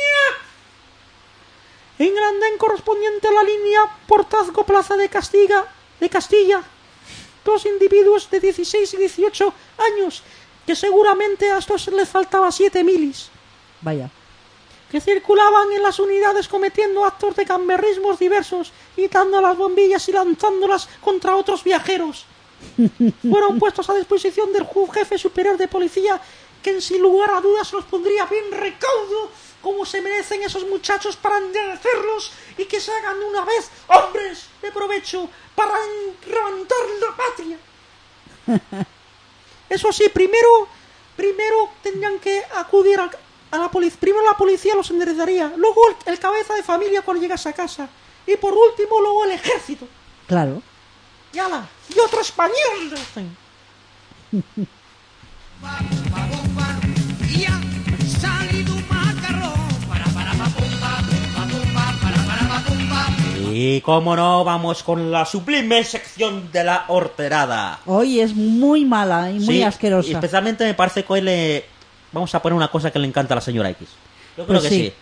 En el andén correspondiente a la línea Portazgo-Plaza de Castilla, de Castilla, dos individuos de dieciséis y dieciocho años, que seguramente a estos les faltaba siete milis. Vaya. Que circulaban en las unidades cometiendo actos de gamberrismos diversos, quitando las bombillas y lanzándolas contra otros viajeros. Fueron puestos a disposición del jefe superior de policía, que sin lugar a dudas los pondría bien recaudo, como se merecen esos muchachos, para enderezarlos y que se hagan de una vez hombres de provecho para levantar la patria. Eso sí, primero primero tendrían que acudir a, a la policía. Primero la policía los enderezaría, luego el, el cabeza de familia cuando llegase a casa, y por último luego el ejército. Claro. Y ala, y otro español. Y cómo no, vamos con la sublime sección de la horterada. Hoy es muy mala y muy sí, asquerosa. Y especialmente me parece que hoy le vamos a poner una cosa que le encanta a la señora X. Yo creo pues que sí.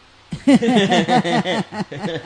sí.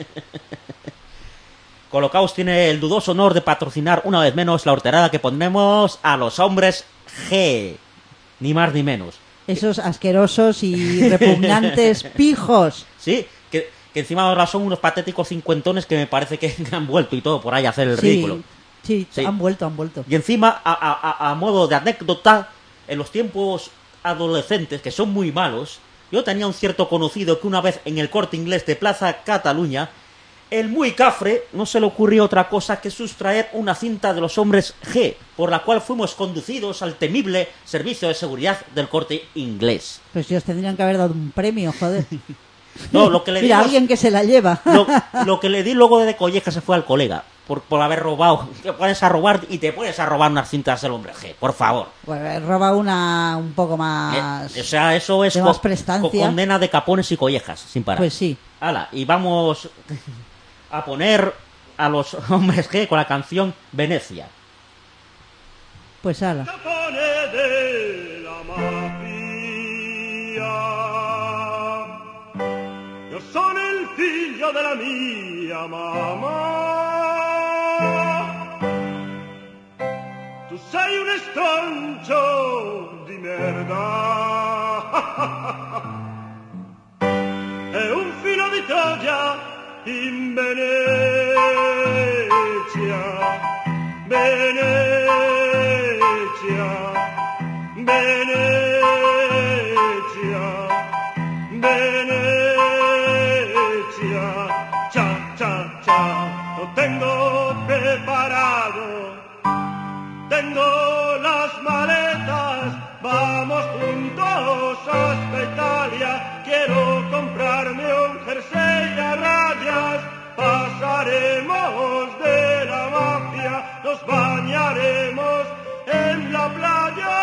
Colocaos tiene el dudoso honor de patrocinar una vez menos la horterada que pondremos a los hombres G. Ni más ni menos. Esos asquerosos y repugnantes pijos. Sí, que, que encima ahora son unos patéticos cincuentones que me parece que han vuelto y todo por ahí a hacer el sí, ridículo. Sí, sí, han vuelto, han vuelto. Y encima, a, a, a modo de anécdota, en los tiempos adolescentes, que son muy malos, yo tenía un cierto conocido que una vez en el Corte Inglés de Plaza Cataluña, el muy cafre no se le ocurrió otra cosa que sustraer una cinta de los hombres G, por la cual fuimos conducidos al temible servicio de seguridad del Corte Inglés. Pues si os tendrían que haber dado un premio, joder. No, lo que le Mira, dimos, alguien que se la lleva. Lo, lo que le di luego de colleja se fue al colega, por, por haber robado. Te pones a robar y te pones a robar unas cintas del hombre G, por favor. Pues roba una un poco más... Eh, o sea, eso es de más prestancia. Co condena de capones y collejas, sin parar. Pues sí. Hala, y vamos... a poner a los hombres G con la canción Venecia. Pues ala. De la mafia. Io sono il figlio della mia mamma. Tu sei un estroncio di merda. E un filo di Troia in Venezia. Venezia. Venezia, Venezia, cha, cha, cha, lo tengo preparado, tengo las maletas, vamos juntos hasta Italia, quiero comprarme un jersey a rayas, pasaremos de la mafia, nos bañaremos en la playa.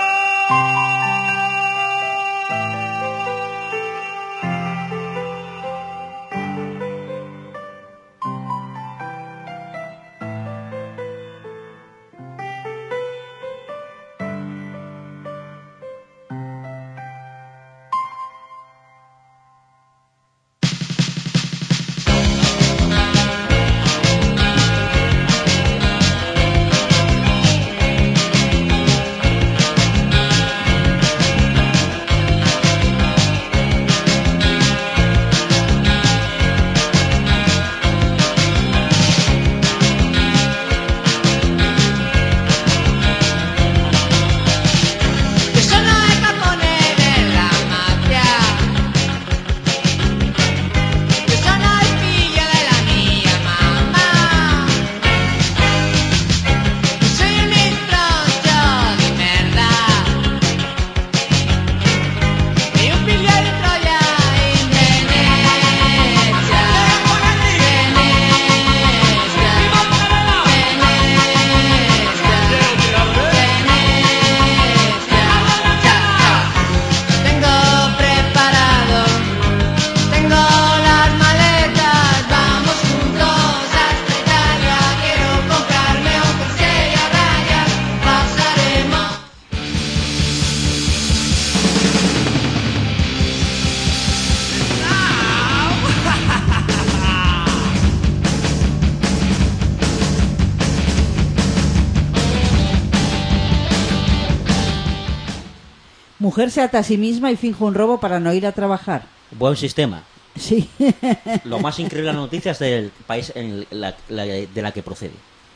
Mujer se ata a sí misma y finge un robo para no ir a trabajar. Buen sistema. Sí. Lo más increíble de las noticias del país en la, la, de la que procede.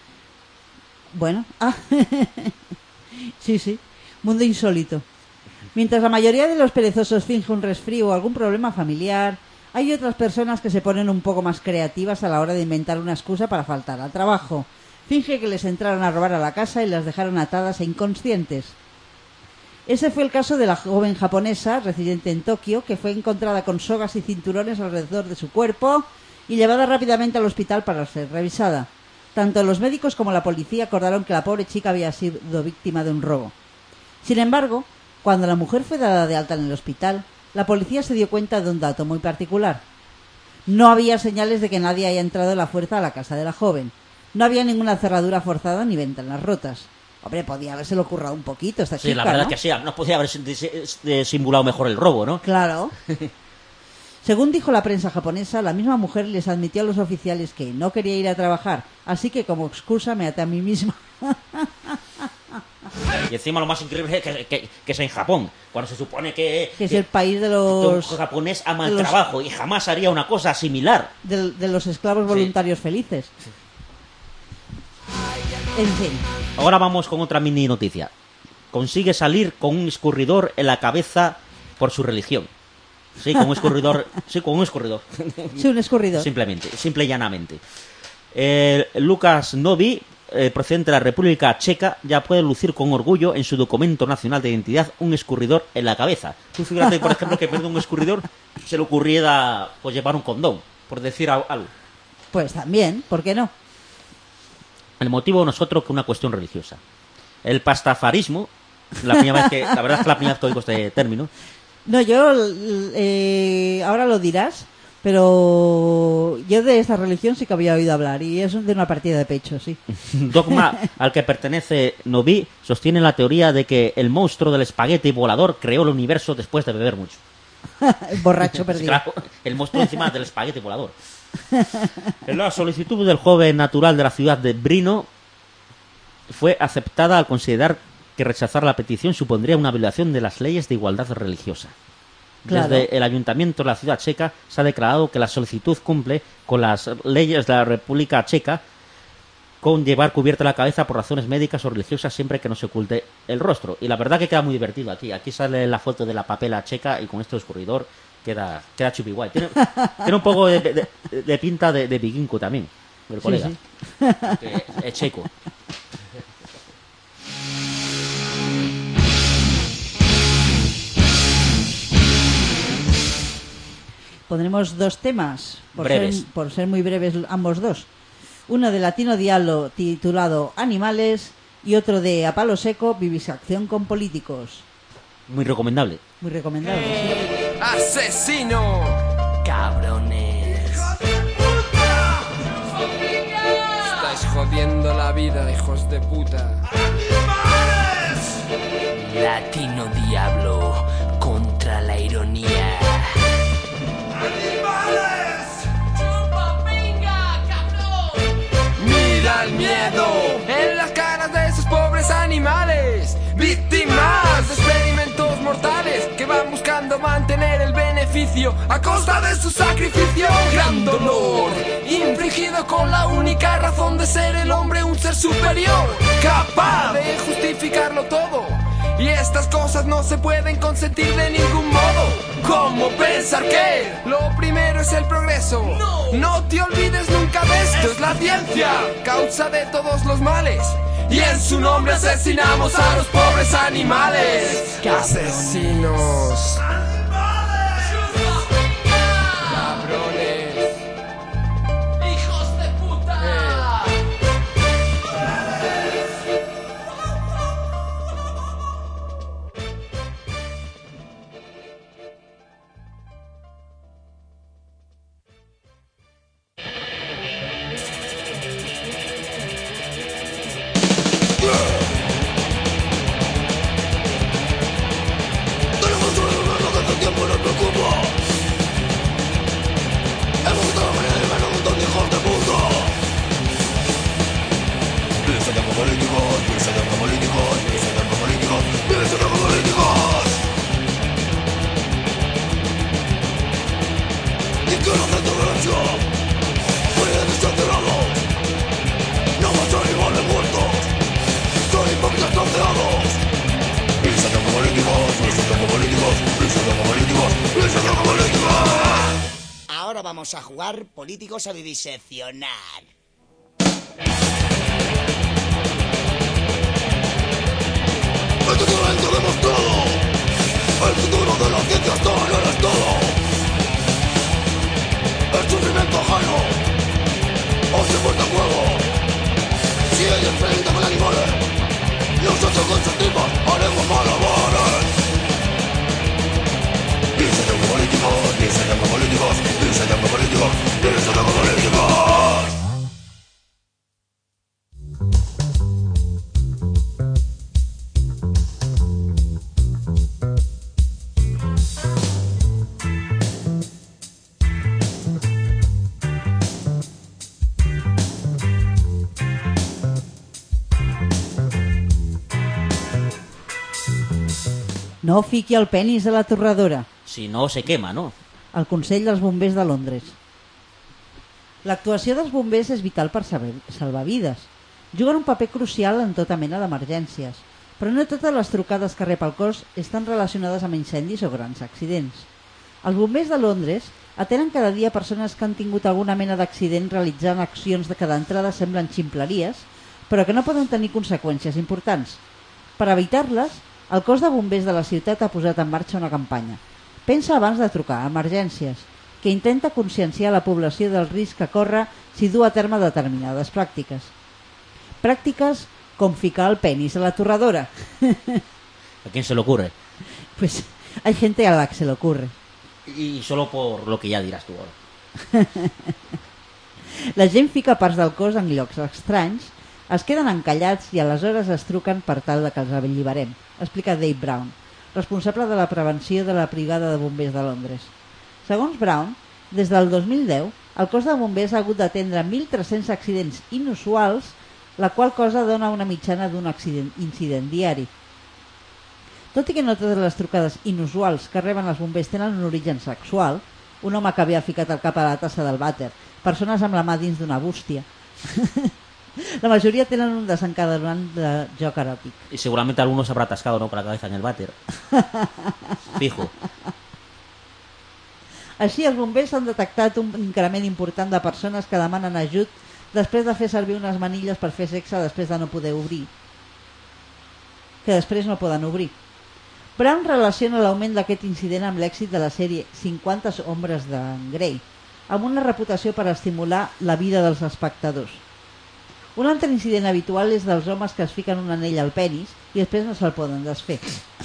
Bueno. Ah. Sí, sí. Mundo insólito. Mientras la mayoría de los perezosos finge un resfrío o algún problema familiar, hay otras personas que se ponen un poco más creativas a la hora de inventar una excusa para faltar al trabajo. Finge que les entraron a robar a la casa y las dejaron atadas e inconscientes. Ese fue el caso de la joven japonesa residente en Tokio, que fue encontrada con sogas y cinturones alrededor de su cuerpo y llevada rápidamente al hospital para ser revisada. Tanto los médicos como la policía acordaron que la pobre chica había sido víctima de un robo. Sin embargo, cuando la mujer fue dada de alta en el hospital, la policía se dio cuenta de un dato muy particular. No había señales de que nadie haya entrado a la fuerza a la casa de la joven. No había ninguna cerradura forzada ni ventanas rotas. Hombre, podía habérselo currado un poquito esta sí, chica, la verdad ¿no? que sí, no podía haber simulado mejor el robo, ¿no? Claro. Según dijo la prensa japonesa, la misma mujer les admitió a los oficiales que no quería ir a trabajar, así que como excusa me até a mí misma. Y encima lo más increíble es que, que, que es en Japón, cuando se supone que... Que es el país de los... Un japonés ama el los, trabajo y jamás haría una cosa similar. De, de los esclavos voluntarios sí. felices. Sí. En fin. Ahora vamos con otra mini noticia. Consigue salir con un escurridor en la cabeza por su religión. Sí, con un escurridor. Sí, con un escurridor. Sí, un escurridor. Simplemente, simple y llanamente. Eh, Lucas Novi, eh, procedente de la República Checa, ya puede lucir con orgullo en su documento nacional de identidad un escurridor en la cabeza. Tú fíjate, por ejemplo, que en vez de un escurridor se le ocurriera pues llevar un condón, por decir algo. Pues también, ¿por qué no? El motivo no es otro que una cuestión religiosa. El pastafarismo, la primera vez que, la verdad es que la primera vez que oigo este término. No, yo, eh, ahora lo dirás, Pero yo de esta religión sí que había oído hablar, y es de una partida de pecho, sí. Dogma al que pertenece Novi sostiene la teoría de que el monstruo del espagueti volador creó el universo después de beber mucho. Borracho perdido. Claro, el monstruo encima del espagueti volador. En la solicitud del joven natural de la ciudad de Brno fue aceptada al considerar que rechazar la petición supondría una violación de las leyes de igualdad religiosa. Claro. Desde el ayuntamiento de la ciudad checa se ha declarado que la solicitud cumple con las leyes de la República Checa con llevar cubierta la cabeza por razones médicas o religiosas siempre que no se oculte el rostro. Y la verdad que queda muy divertido aquí. Aquí sale la foto de la papela checa y con este escurridor queda, queda chupi guay. Tiene, tiene un poco de, de, de pinta de, de vikingo también, el Sí, colega. sí. Que es checo. Pondremos dos temas, por Breves. ser, por ser muy breves ambos dos. Uno de Latino Diablo titulado Animales y otro de A Palo Seco, Vivisección con Políticos. Muy recomendable. Muy recomendable, sí. ¡Asesino! ¡Cabrones! Estáis jodiendo la vida, hijos de puta. Latino Diablo contra la ironía. Mira el miedo en las caras de esos pobres animales, víctimas de experimentos mortales que van buscando mantener el beneficio a costa de su sacrificio. Gran dolor infligido con la única razón de ser el hombre un ser superior, capaz de justificarlo todo. Y estas cosas no se pueden consentir de ningún modo. ¿Cómo pensar que lo primero es el progreso? No, no te olvides nunca de esto. Es la ciencia, causa de todos los males. Y en su nombre asesinamos a los pobres animales. ¡Qué asesinos! ¡Cabrones! ¡Hijos de puta! Ahora vamos a jugar políticos a viviseccionar. El documento demostrado. El futuro de la ciencia está en el Estado. El sufrimiento ajeno o se puesta en juego. Si ellos enfrentan con animales, nosotros consentimos, haremos malabares. Diseño con políticos, diseño con políticos, diseño con políticos, diseño con políticos. No fiqui el penis a la torradora. Si no, se quema, no? El Consell dels Bombers de Londres. L'actuació dels bombers és vital per saber, salvar vides. Juguen un paper crucial en tota mena d'emergències, però no totes les trucades que rep el cos estan relacionades amb incendis o grans accidents. Els bombers de Londres atenen cada dia persones que han tingut alguna mena d'accident realitzant accions de que d'entrada semblen ximpleries, però que no poden tenir conseqüències importants. Per evitar-les, el cos de bombers de la ciutat ha posat en marxa una campanya. Pensa abans de trucar a emergències, que intenta conscienciar la població del risc que corre si du a terme determinades pràctiques. Pràctiques com ficar el penis a la torradora. ¿A quién se le ocurre? Pues hay gente a la que se le ocurre. Y solo por lo que ya dirás tú ahora. La gent fica parts del cos en llocs estranys, es queden encallats i aleshores es truquen per tal de que els alliberem, explica Dave Brown, responsable de la prevenció de la Brigada de Bombers de Londres. Segons Brown, des del dos mil deu, el cos de bombers ha hagut d'atendre mil tres-cents accidents inusuals, la qual cosa dona una mitjana d'un accident incident diari. Tot i que no totes les trucades inusuals que reben els bombers tenen un origen sexual, un home que havia ficat el cap a la tassa del vàter, persones amb la mà dins d'una bústia. La majoria tenen un desencadenant de joc eròtic. Y seguramente alguno se habrá atascado, ¿no?, con la cabeza en el váter. Fijo. Així, els bombers han detectat un increment important de persones que demanen ajut després de fer servir unes manilles per fer sexe després de no poder obrir. Que després no poden obrir. Brown relaciona l'augment d'aquest incident amb l'èxit de la sèrie cinquanta hombres de Grey, amb una reputació per estimular la vida dels espectadors. Un altre incident habitual és dels homes que es fiquen un anell al penis i després no se'l poden desfer.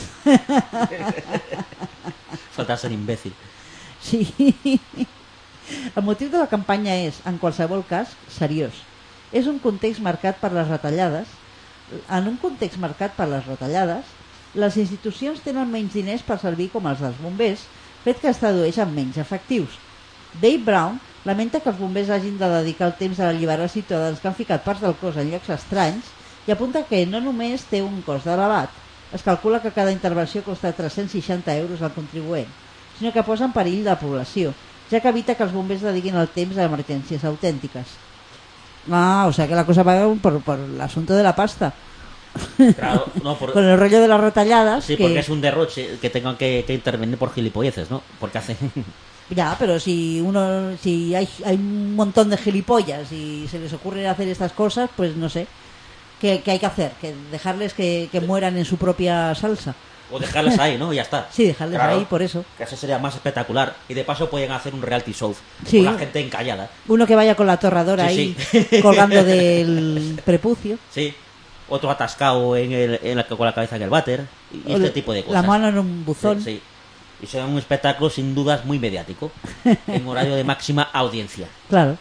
Falta ser imbécil. Sí. El motiu de la campanya és, en qualsevol cas, seriós. És un context marcat per les retallades. En un context marcat per les retallades, les institucions tenen menys diners per servir com els dels bombers, fet que es tradueix en menys efectius. Dave Brown lamenta que els bombers hagin de dedicar el temps a alliberar ciutadans que han ficat parts del cos en llocs estranys i apunta que no només té un cost elevat, es calcula que cada intervenció costa tres-cents seixanta euros al contribuent, sinó que posa en perill la població, ja que evita que els bombers dediquin el temps a emergències autèntiques. Ah, o sea que la cosa va por, por el asunto de la pasta. Claro, no, por... Con el rollo de las retalladas. Sí, que... porque es un derroche que tengan que, que intervenir por gilipolleces, ¿no? Porque hacen... Ya, pero si uno, si hay, hay un montón de gilipollas y se les ocurre hacer estas cosas, pues no sé, ¿qué, qué hay que hacer? Que dejarles que, que mueran en su propia salsa. O dejarles ahí, ¿no? Y ya está. Sí, dejarles claro, ahí, por eso. Que eso sería más espectacular. Y de paso pueden hacer un reality show sí. con la gente encallada. Uno que vaya con la torradora sí, ahí, sí. colgando del prepucio. Sí. Otro atascado en el, en la, con la cabeza en el váter. Y este tipo de cosas. La mano en un buzón. Sí, sí. Y será un espectáculo sin dudas muy mediático. En horario de máxima audiencia. Claro.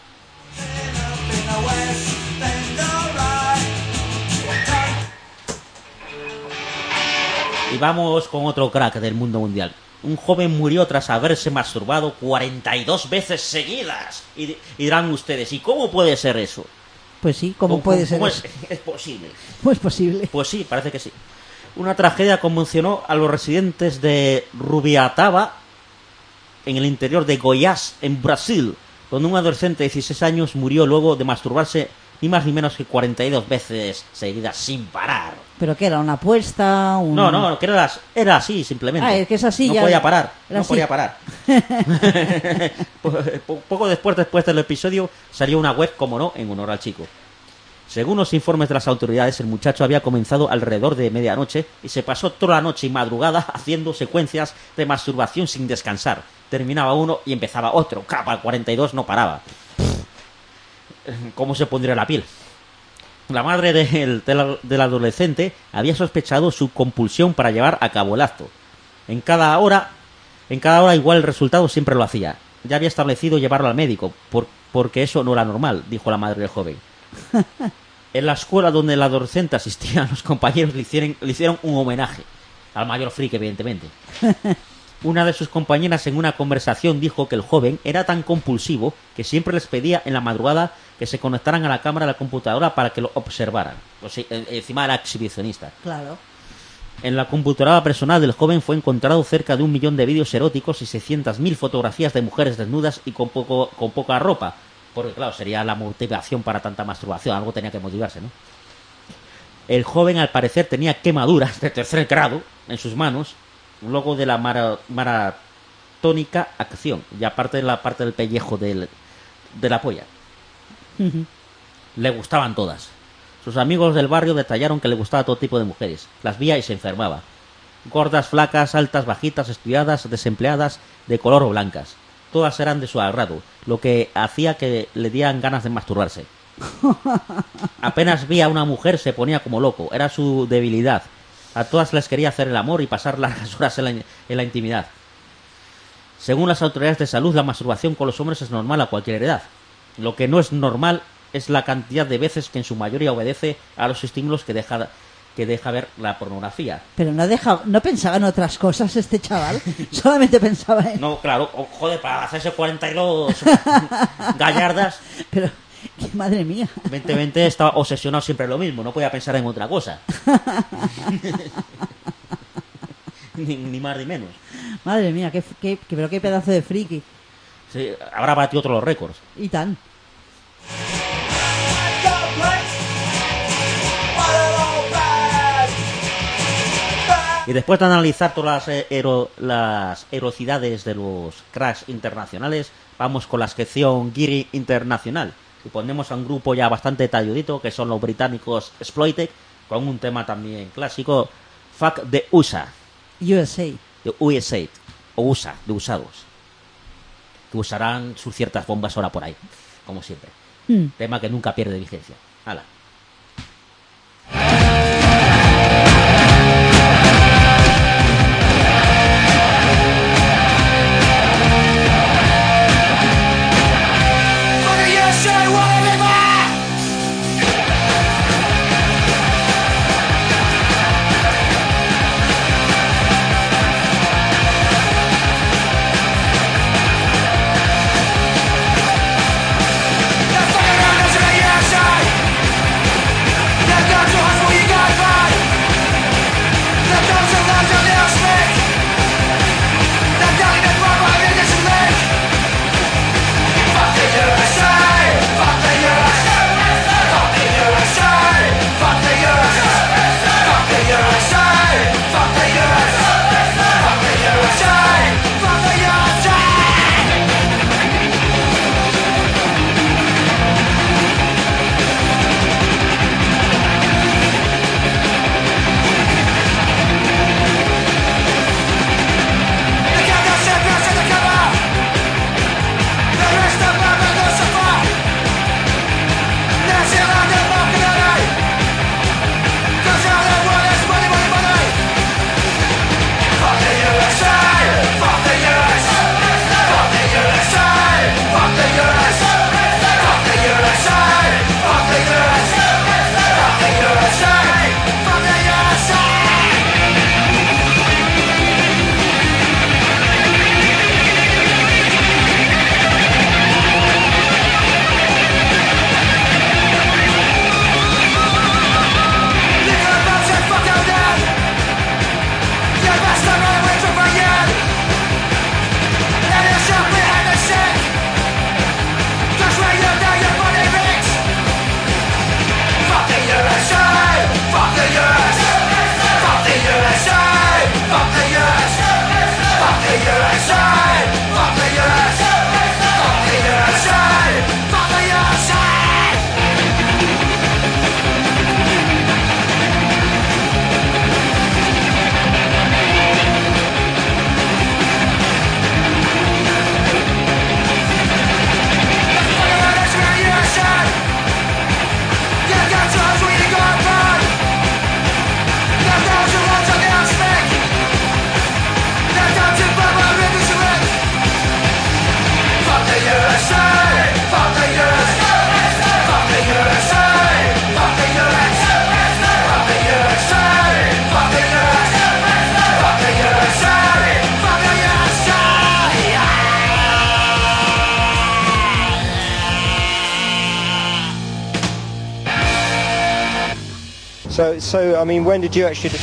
Y vamos con otro crack del mundo mundial. Un joven murió tras haberse masturbado cuarenta y dos veces seguidas. Y, y dirán ustedes, ¿y cómo puede ser eso? Pues sí, ¿cómo, ¿Cómo puede ser ¿cómo eso? Es, es posible. ¿Cómo es posible? Pues sí, parece que sí. Una tragedia conmocionó a los residentes de Rubiataba, en el interior de Goiás, en Brasil, donde un adolescente de dieciséis años murió luego de masturbarse ni más ni menos que cuarenta y dos veces seguidas sin parar. ¿Pero qué era? ¿Una apuesta? Un... No, no, que era, era así, simplemente. Ah, es que es así. No ya... podía parar, era no así. podía parar. Poco después, después del episodio, salió una web, como no, en honor al chico. Según los informes de las autoridades, el muchacho había comenzado alrededor de medianoche y se pasó toda la noche y madrugada haciendo secuencias de masturbación sin descansar. Terminaba uno y empezaba otro. Capa, cuarenta y dos no paraba. ¿Cómo se pondría la piel? La madre del, del, del adolescente había sospechado su compulsión para llevar a cabo el acto. En cada hora, en cada hora igual el resultado siempre lo hacía. Ya había establecido llevarlo al médico, por, porque eso no era normal, dijo la madre del joven. En la escuela donde el adolescente asistía, los compañeros le hicieron, le hicieron un homenaje al mayor friki, evidentemente. Una de sus compañeras en una conversación dijo que el joven era tan compulsivo que siempre les pedía en la madrugada que se conectaran a la cámara de la computadora para que lo observaran. O sea, encima era exhibicionista. Claro. En la computadora personal del joven fue encontrado cerca de un millón de vídeos eróticos y seiscientas mil fotografías de mujeres desnudas y con, poco, con poca ropa. Porque, claro, sería la motivación para tanta masturbación. Algo tenía que motivarse, ¿no? El joven, al parecer, tenía quemaduras de tercer grado en sus manos, luego de la mara, maratónica acción, y aparte de la parte del pellejo del, de la polla. Uh-huh. Le gustaban todas. Sus amigos del barrio detallaron que le gustaba todo tipo de mujeres. Las veía y se enfermaba. Gordas, flacas, altas, bajitas, estudiadas, desempleadas, de color o blancas. Todas eran de su agrado, lo que hacía que le dieran ganas de masturbarse. Apenas veía a una mujer se ponía como loco, era su debilidad. A todas les quería hacer el amor y pasar largas horas en la, en la intimidad. Según las autoridades de salud, la masturbación con los hombres es normal a cualquier edad. Lo que no es normal es la cantidad de veces que en su mayoría obedece a los estímulos que deja que deja ver la pornografía. Pero no deja, no pensaba en otras cosas este chaval, solamente pensaba en... No, claro, oh, joder, para hacerse cuarenta y dos gallardas. Pero, madre mía. Evidentemente estaba obsesionado siempre en lo mismo, no podía pensar en otra cosa. ni, ni más ni menos. Madre mía, qué, qué, qué, pero qué pedazo de friki. Sí, habrá batido otros los récords. Y tan. Y después de analizar todas las, ero, las erocidades de los cracks internacionales, vamos con la sección Geary Internacional. Y ponemos a un grupo ya bastante talludito, que son los británicos Exploited, con un tema también clásico, Fuck the U S A. U S A. De U S A. O U S A, de usados. Que usarán sus ciertas bombas ahora por ahí, como siempre. Mm. Tema que nunca pierde vigencia. ¡Hala! So, so I mean, when did you actually...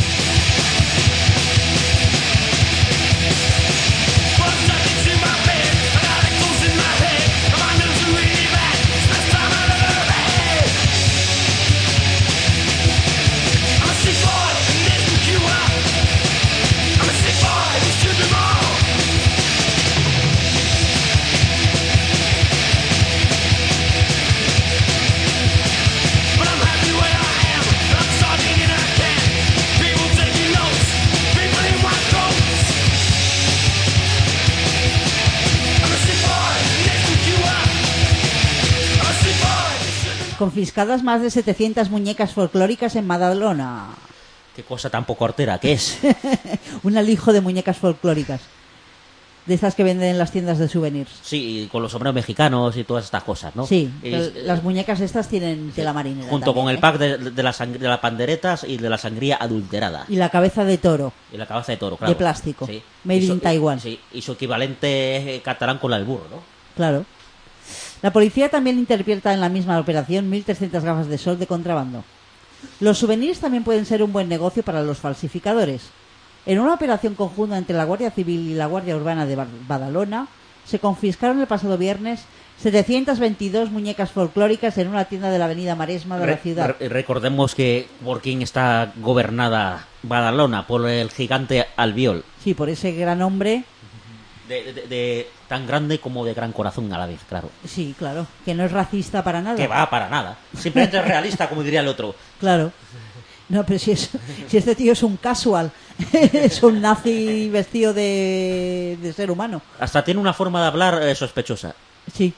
Confiscadas más de setecientas muñecas folclóricas en Badalona. Qué cosa tan poco hortera que es. Un alijo de muñecas folclóricas. de estas que venden en las tiendas de souvenirs. Sí, con los sombreros mexicanos y todas estas cosas, ¿no? Sí, Y, el- las muñecas estas tienen tela marinera. junto también, con el ¿eh? pack de, de, las sang- de las panderetas y de la sangría adulterada. Y la cabeza de toro. Y la cabeza de toro, claro. De plástico. Sí. Made Y su- in Taiwan. Sí, y su equivalente eh, catalán con la del burro, ¿no? Claro. La policía también interpreta en la misma operación mil trescientas gafas de sol de contrabando. Los souvenirs también pueden ser un buen negocio para los falsificadores. En una operación conjunta entre la Guardia Civil y la Guardia Urbana de Bar- Badalona, se confiscaron el pasado viernes setecientas veintidós muñecas folclóricas en una tienda de la avenida Maresma de la Re- ciudad. re- recordemos que por quién está gobernada Badalona, por el gigante Albiol. Sí, por ese gran hombre. De, de- de- tan grande como de gran corazón a la vez, claro. Sí, claro, que no es racista para nada. Que va para nada. Simplemente es realista, como diría el otro. Claro. No, pero si, es, si este tío es un casual, es un nazi vestido de, de ser humano. Hasta tiene una forma de hablar eh, sospechosa. Sí.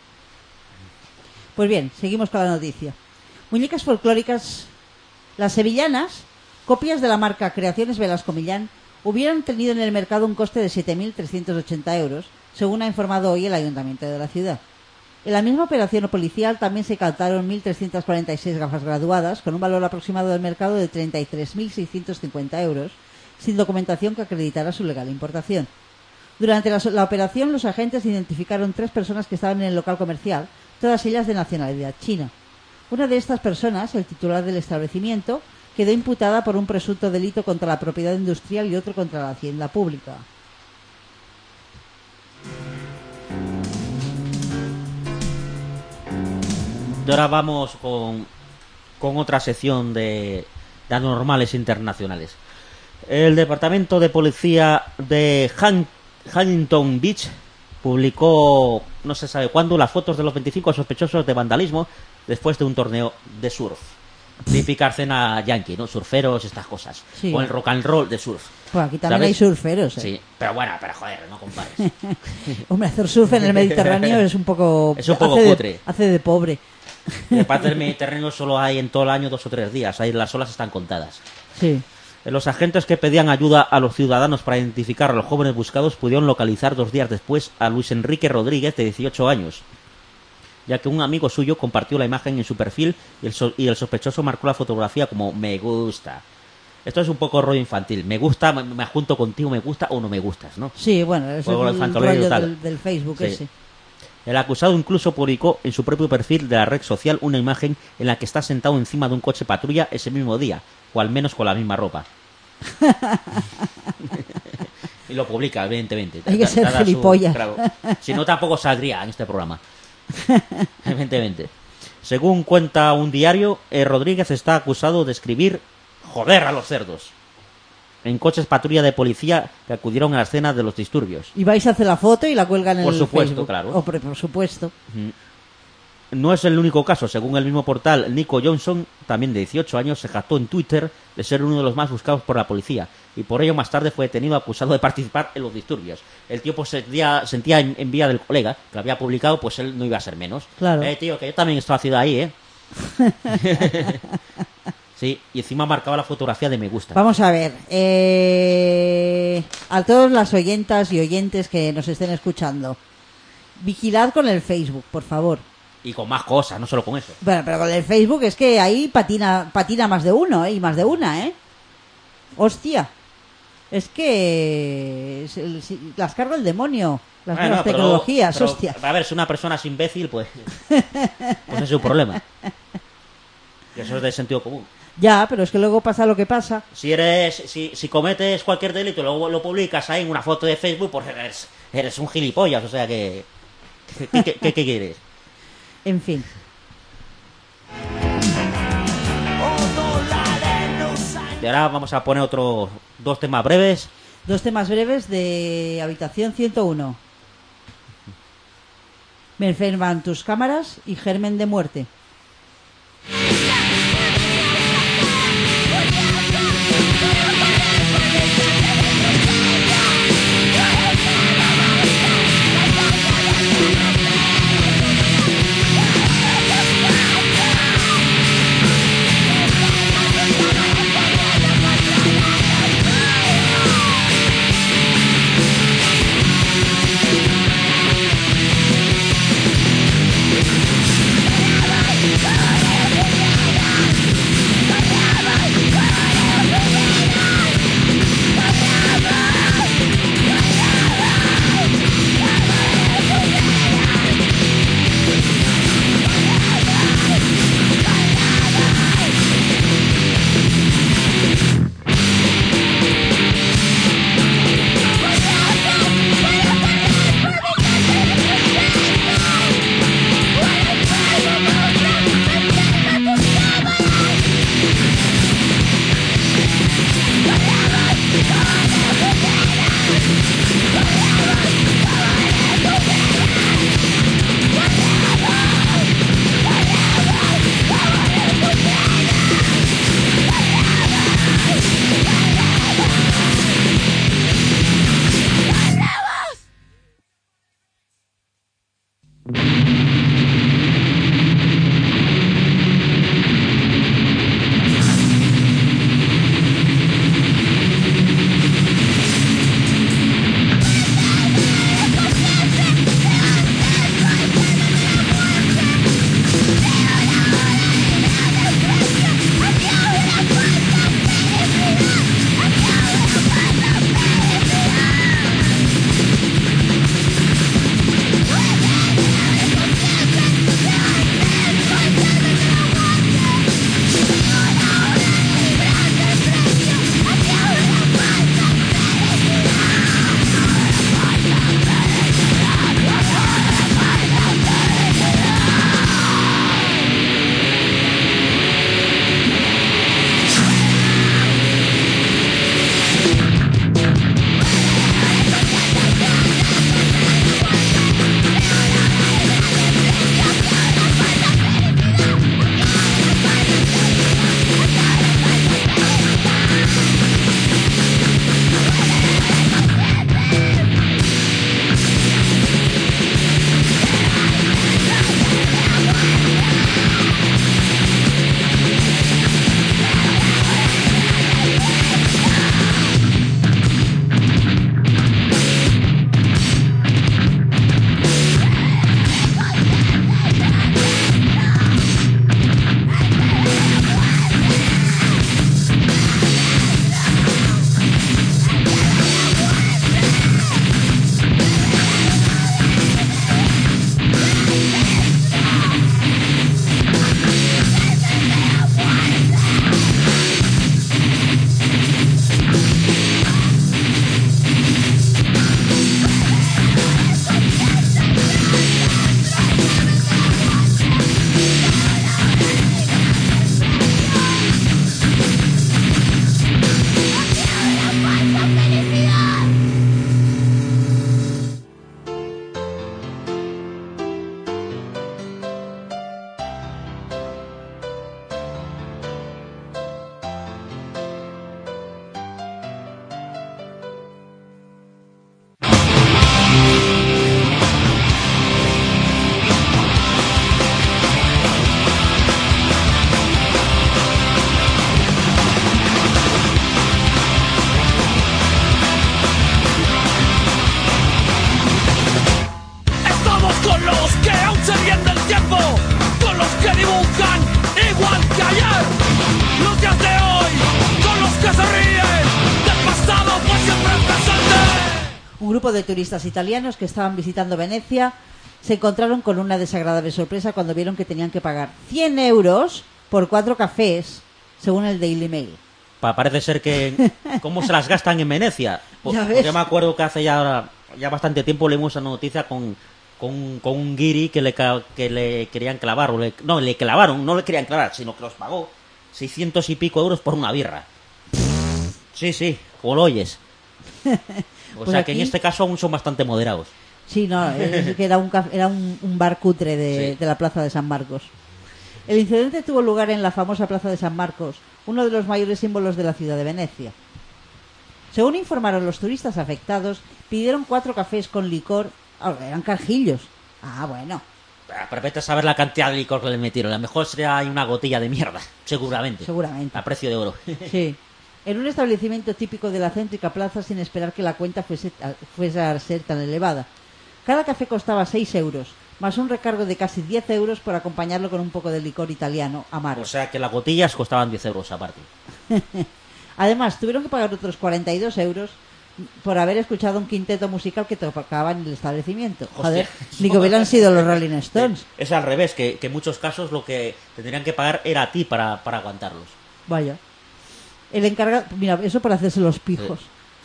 Pues bien, seguimos con la noticia. Muñecas folclóricas. Las sevillanas, copias de la marca Creaciones Velasco Millán, hubieran tenido en el mercado un coste de siete mil trescientos ochenta euros, según ha informado hoy el Ayuntamiento de la ciudad. En la misma operación policial también se captaron mil trescientas cuarenta y seis gafas graduadas, con un valor aproximado del mercado de treinta y tres mil seiscientos cincuenta euros, sin documentación que acreditara su legal importación. Durante la, la operación, los agentes identificaron tres personas que estaban en el local comercial, todas ellas de nacionalidad china. Una de estas personas, el titular del establecimiento, quedó imputada por un presunto delito contra la propiedad industrial y otro contra la hacienda pública. Y ahora vamos con, con otra sección de, de anormales internacionales. El Departamento de Policía de Han- Huntington Beach publicó, no se sabe cuándo, las fotos de los veinticinco sospechosos de vandalismo después de un torneo de surf. Típica escena yankee, ¿no? Surferos, estas cosas. Sí. O el rock and roll de surf. Pues aquí también ¿Sabes? hay surferos, ¿eh? Sí, pero bueno, pero joder, no compares. Hombre, hacer surf en el Mediterráneo es un poco... Es un poco hace cutre. De, hace de pobre. En parte del Mediterráneo solo hay en todo el año dos o tres días. Ahí las olas están contadas. Sí. Los agentes que pedían ayuda a los ciudadanos para identificar a los jóvenes buscados pudieron localizar dos días después a Luis Enrique Rodríguez, de dieciocho años, ya que un amigo suyo compartió la imagen en su perfil y el, so- y el sospechoso marcó la fotografía como me gusta. Esto es un poco rollo infantil. Me gusta, me, me junto contigo, me gusta o no me gustas, ¿no? Sí, bueno, es Juego el infantileño rollo tal. del, del Facebook Sí. ese. El acusado incluso publicó en su propio perfil de la red social una imagen en la que está sentado encima de un coche patrulla ese mismo día, o al menos con la misma ropa. Y lo publica, evidentemente. Hay que Da- ser dada su- gilipollas. claro. Si no, tampoco saldría en este programa. Evidentemente. Según cuenta un diario, eh, Rodríguez está acusado de escribir joder a los cerdos en coches patrulla de policía que acudieron a la escena de los disturbios. Y vais a hacer la foto y la cuelgan en Por el supuesto, Facebook. claro. Oh, por, por supuesto. No es el único caso. Según el mismo portal, Nico Johnson, también de dieciocho años, se jactó en Twitter de ser uno de los más buscados por la policía, y por ello más tarde fue detenido acusado de participar en los disturbios. El tío pues sentía, sentía en, envidia del colega que lo había publicado, pues él no iba a ser menos. Claro. Eh, tío, que yo también estoy haciendo ahí, ¿eh? Sí, y encima marcaba la fotografía de me gusta. Vamos a ver. Eh, a todas las oyentas y oyentes que nos estén escuchando, vigilad con el Facebook, por favor. Y con más cosas, no solo con eso. Bueno, pero con el Facebook es que ahí patina, patina más de uno, ¿eh? Y más de una, ¿eh? Hostia. Es que es el- si- las carga el demonio, las Bueno, nuevas pero- tecnologías, pero, hostia. A ver, si una persona es imbécil, pues... Pues es un problema. Y eso es de sentido común. Ya, pero es que luego pasa lo que pasa. Si eres, si, si cometes cualquier delito y luego lo publicas ahí en una foto de Facebook, pues eres, eres un gilipollas, o sea que... ¿Qué, qué, qué- qué quieres? En fin. Y ahora vamos a poner otros dos temas breves. Dos temas breves de Habitación ciento uno. Me enferman tus cámaras y Germen de muerte. el tiempo con los que dibujan igual que ayer. Los días de hoy con los que se ríen del pasado pues siempre presente. Un grupo de turistas italianos que estaban visitando Venecia se encontraron con una desagradable sorpresa cuando vieron que tenían que pagar cien euros por cuatro cafés, según el Daily Mail. Pa- parece ser que... ¿Cómo se las gastan en Venecia? Po- Ya ves. Porque me acuerdo que hace ya, ya bastante tiempo leímos una noticia con, con, con un guiri que le, ca- que le querían clavar. O le- no, le clavaron, no le querían clavar, sino que los pagó seiscientos y pico euros por una birra. Sí, sí, o lo oyes. O Pues sea que aquí- en este caso aún son bastante moderados. Sí, no, es que era un, caf- era un, un bar cutre de, Sí. de la Plaza de San Marcos. El incidente tuvo lugar en la famosa Plaza de San Marcos, uno de los mayores símbolos de la ciudad de Venecia. Según informaron los turistas afectados, pidieron cuatro cafés con licor. Ah, eran carjillos. Ah, bueno. Ah, Pero vete a saber la cantidad de licor que le metieron. A lo mejor será una gotilla de mierda, seguramente. Seguramente. A precio de oro. Sí. En un establecimiento típico de la céntrica plaza sin esperar que la cuenta fuese, fuese a ser tan elevada. Cada café costaba seis euros, más un recargo de casi diez euros por acompañarlo con un poco de licor italiano amaro. O sea que las gotillas costaban diez euros aparte. Además, tuvieron que pagar otros cuarenta y dos euros por haber escuchado un quinteto musical que tocaba en el establecimiento. Joder, Hostia. ni que hubieran sido los Rolling Stones. Es al revés, que, que en muchos casos lo que tendrían que pagar era a ti para, para aguantarlos. Vaya. El encargado... Mira, eso para hacerse los pijos.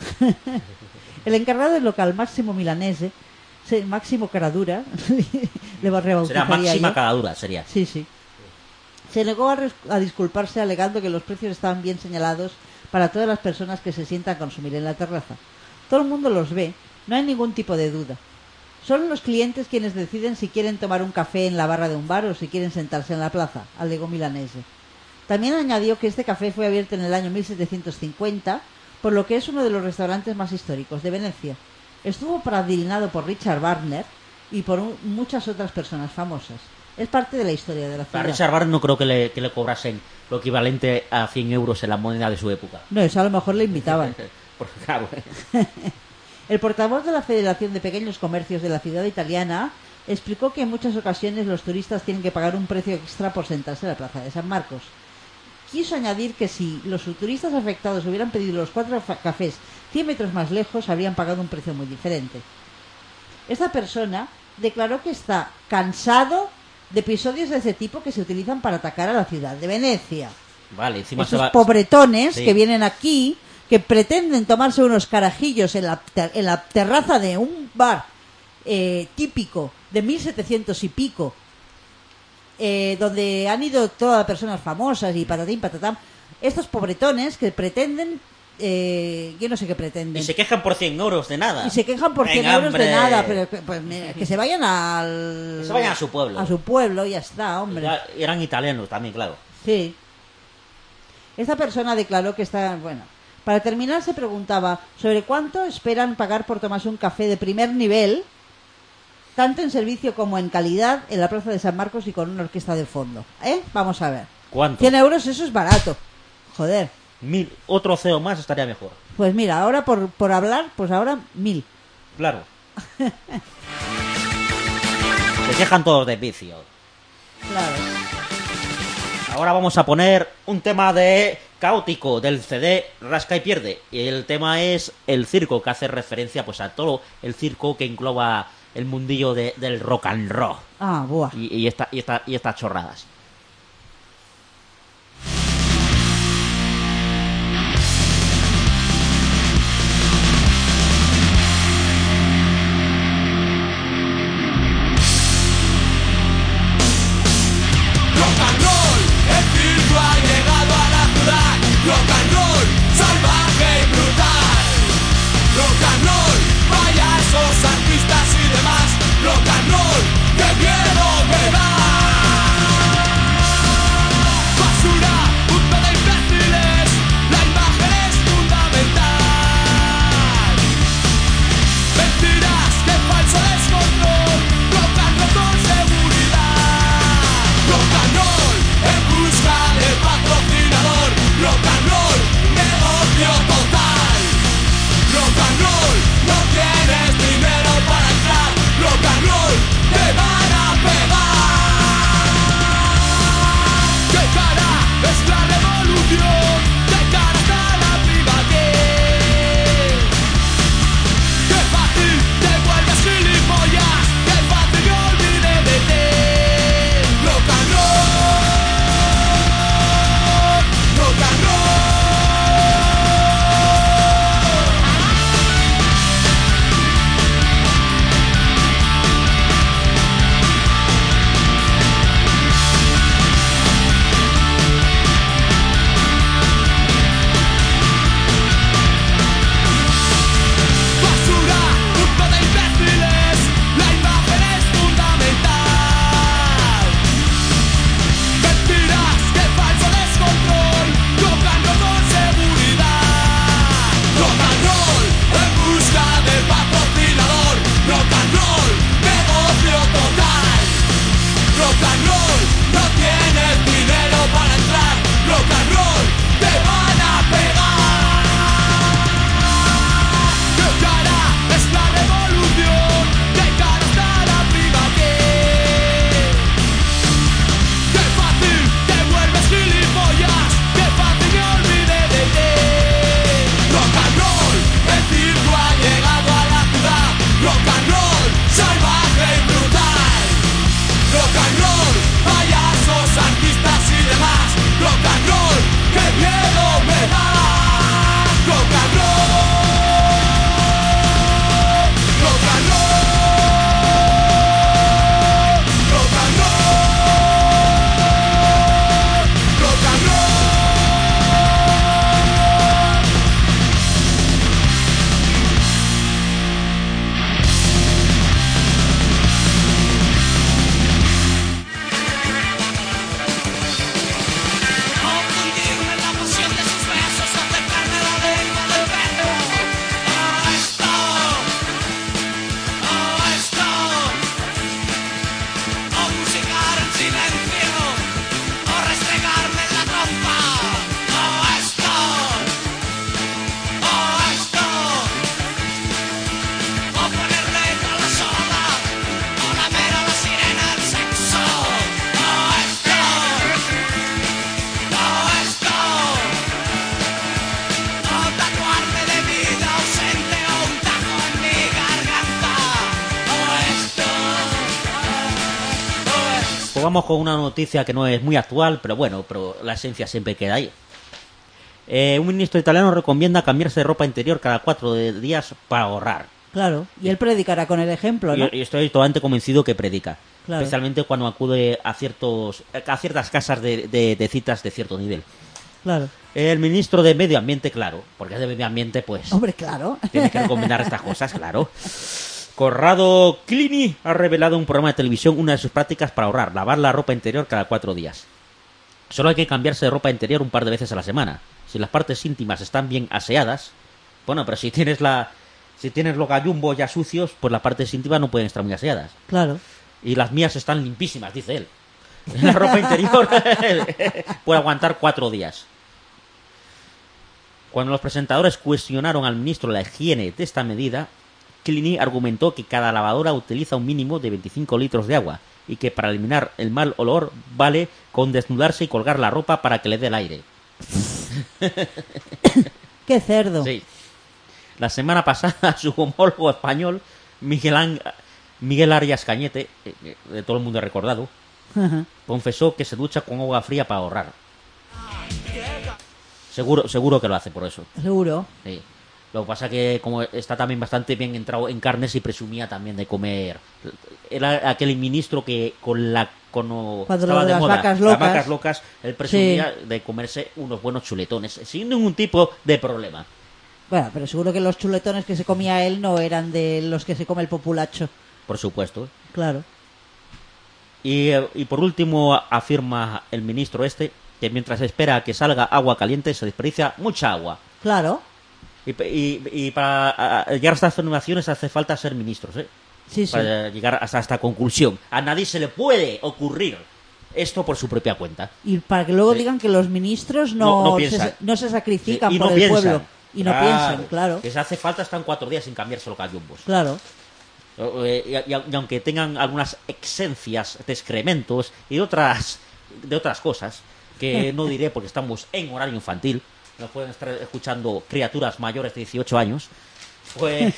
El encargado del local, Máximo Milanese, se- Máximo Caradura, le va a Será rebautizaría máxima yo. caradura, sería. Sí, sí. Se negó a, res- a disculparse alegando que los precios estaban bien señalados para todas las personas que se sientan a consumir en la terraza. Todo el mundo los ve, no hay ningún tipo de duda. Son los clientes quienes deciden si quieren tomar un café en la barra de un bar o si quieren sentarse en la plaza, alegó Milanese. También añadió que este café fue abierto en el año mil setecientos cincuenta, por lo que es uno de los restaurantes más históricos de Venecia. Estuvo padrinado por Richard Wagner y por un- muchas otras personas famosas. Es parte de la historia de la A ciudad. Richard Barr no creo que le, que le cobrasen lo equivalente a cien euros en la moneda de su época. No, eso a lo mejor le invitaban. Porque, claro, El portavoz de la Federación de Pequeños Comercios de la ciudad italiana explicó que en muchas ocasiones los turistas tienen que pagar un precio extra por sentarse en la plaza de San Marcos. Quiso añadir que si los turistas afectados hubieran pedido los cuatro fa- cafés cien metros más lejos, habrían pagado un precio muy diferente. Esta persona declaró que está cansado de episodios de ese tipo que se utilizan para atacar a la ciudad de Venecia. vale, encima se Esos va... pobretones Sí. que vienen aquí, que pretenden tomarse unos carajillos en la, ter- en la terraza de un bar eh, típico de mil setecientos y pico, eh, donde han ido todas personas famosas y patatín patatán. Estos pobretones que pretenden, eh, yo no sé qué pretenden. Y se quejan por cien euros de nada. Y se quejan por cien Venga, euros de hombre. nada, pero que, pues, mira, que se vayan al... Que se vayan a su pueblo. A su pueblo y ya está, hombre. Ya eran italianos también, claro. Sí. Esta persona declaró que está... Bueno, para terminar se preguntaba sobre cuánto esperan pagar por tomarse un café de primer nivel, tanto en servicio como en calidad, en la Plaza de San Marcos y con una orquesta de fondo. ¿Eh? Vamos a ver. ¿Cuánto? cien euros, eso es barato. Joder. Mil, otro C E O más estaría mejor. Pues mira, ahora por, por hablar, pues ahora mil. Claro. Se quejan todos de vicio. Claro. Ahora vamos a poner un tema de Caótico del C D Rasca y Pierde. Y el tema es el circo, que hace referencia pues a todo el circo que engloba el mundillo de, del rock and roll. Ah, buah. Y, y, esta, y, esta, y estas chorradas. Rock and roll, el circo ha llegado a la ciudad. Rock and roll, salvaje y brutal. Rock and roll, payasos, artistas y demás. Rock and roll, qué miedo me da. Pues vamos con una noticia que no es muy actual, pero bueno, pero la esencia siempre queda ahí. Eh, un ministro italiano recomienda cambiarse de ropa interior cada cuatro días para ahorrar. Claro, y él predicará con el ejemplo, ¿no? Y, y estoy totalmente convencido que predica. Claro. Especialmente cuando acude a ciertos a ciertas casas de, de, de citas de cierto nivel. Claro. El ministro de Medio Ambiente, claro, porque es de Medio Ambiente, pues... Hombre, claro. Tiene que recomendar estas cosas, claro. Corrado Clini ha revelado en un programa de televisión una de sus prácticas para ahorrar, lavar la ropa interior cada cuatro días. Solo hay que cambiarse de ropa interior un par de veces a la semana. Si las partes íntimas están bien aseadas, bueno, pero si tienes la si tienes los gallumbos ya sucios, pues las partes íntimas no pueden estar muy aseadas. Claro. Y las mías están limpísimas, dice él. La ropa interior puede aguantar cuatro días. Cuando los presentadores cuestionaron al ministro la higiene de esta medida, Clini argumentó que cada lavadora utiliza un mínimo de veinticinco litros de agua y que para eliminar el mal olor vale con desnudarse y colgar la ropa para que le dé el aire. ¡Qué cerdo! Sí. La semana pasada su homólogo español, Miguel, Ang- Miguel Arias Cañete, eh, de todo el mundo recordado, Ajá. confesó que se ducha con agua fría para ahorrar. Seguro, seguro que lo hace por eso. Seguro. Sí. Lo que pasa que como está también bastante bien entrado en carnes y presumía también de comer. Era aquel ministro que con la con Cuando estaba lo de de las moda, vacas las locas. vacas locas, él presumía de comerse unos buenos chuletones sin ningún tipo de problema. Bueno, pero seguro que los chuletones que se comía él no eran de los que se come el populacho. Por supuesto. Claro. Y, eh, y por último afirma el ministro este que mientras espera a que salga agua caliente se desperdicia mucha agua. Claro. Y, y, y para a, a llegar a estas afirmaciones hace falta ser ministros, ¿eh? Sí, sí. Para llegar hasta esta conclusión. A nadie se le puede ocurrir esto por su propia cuenta. Y para que luego Sí. digan que los ministros No- no, no piensan. se, no se sacrifican Sí, y por no el piensan. pueblo. Y no Claro. piensan, claro. Que si hace falta están cuatro días sin cambiarse los gallumbos. Claro. Eh, y, y- y aunque tengan algunas exencias de excrementos y otras de otras cosas que no diré porque estamos en horario infantil, nos pueden estar escuchando criaturas mayores de dieciocho años, pues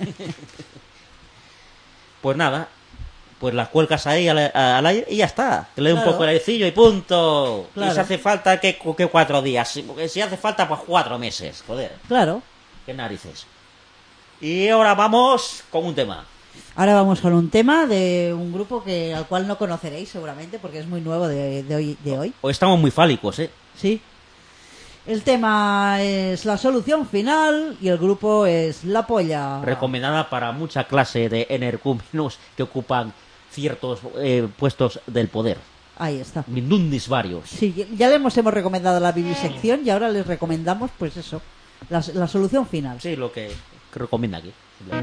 pues nada, pues las cuelgas ahí al, al aire y ya está, que le dé un Claro. poco de airecillo y punto. Claro. Y si hace falta que, que cuatro días, si, si hace falta pues cuatro meses, joder, Claro. qué narices. Y ahora vamos con un tema. Ahora vamos con un tema de un grupo que al cual no conoceréis seguramente porque es muy nuevo de, de hoy. De hoy. Hoy estamos muy fálicos, ¿eh? Sí. El tema es La Solución Final y el grupo es La Polla. Recomendada para mucha clase de energúmenos que ocupan ciertos eh, puestos del poder. Ahí está. Mindundis varios. Sí, ya le hemos, hemos recomendado la vivisección y ahora les recomendamos, pues eso, la, la solución final. Sí, lo que, que recomienda aquí.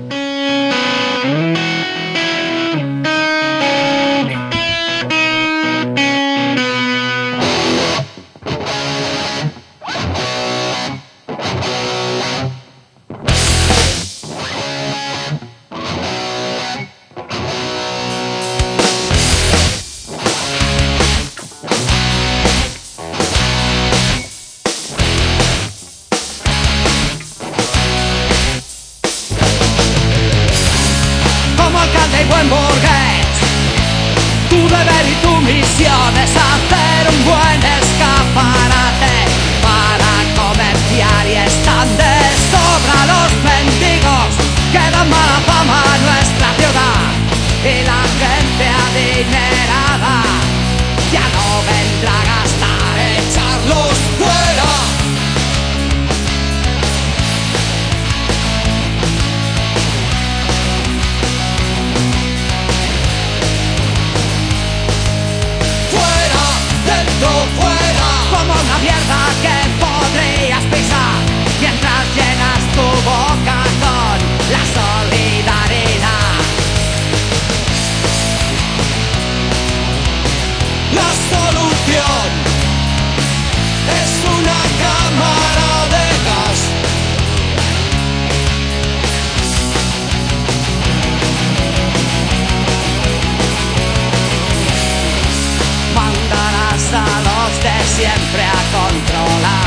Como alcalde y buen burgués, tu deber y tu misión es hacer un buen escaparate para comerciar y están de sobra los mendigos que dan mala fama a nuestra ciudad y la gente adinerada ya no vendrá a gastar, echarlos fuera. Fuera, dentro, fuera, como una mierda que podrías pisar mientras llenas tu boca con la solidaridad. La solución es una cámara de gas. Mandarás a los de siempre a controlar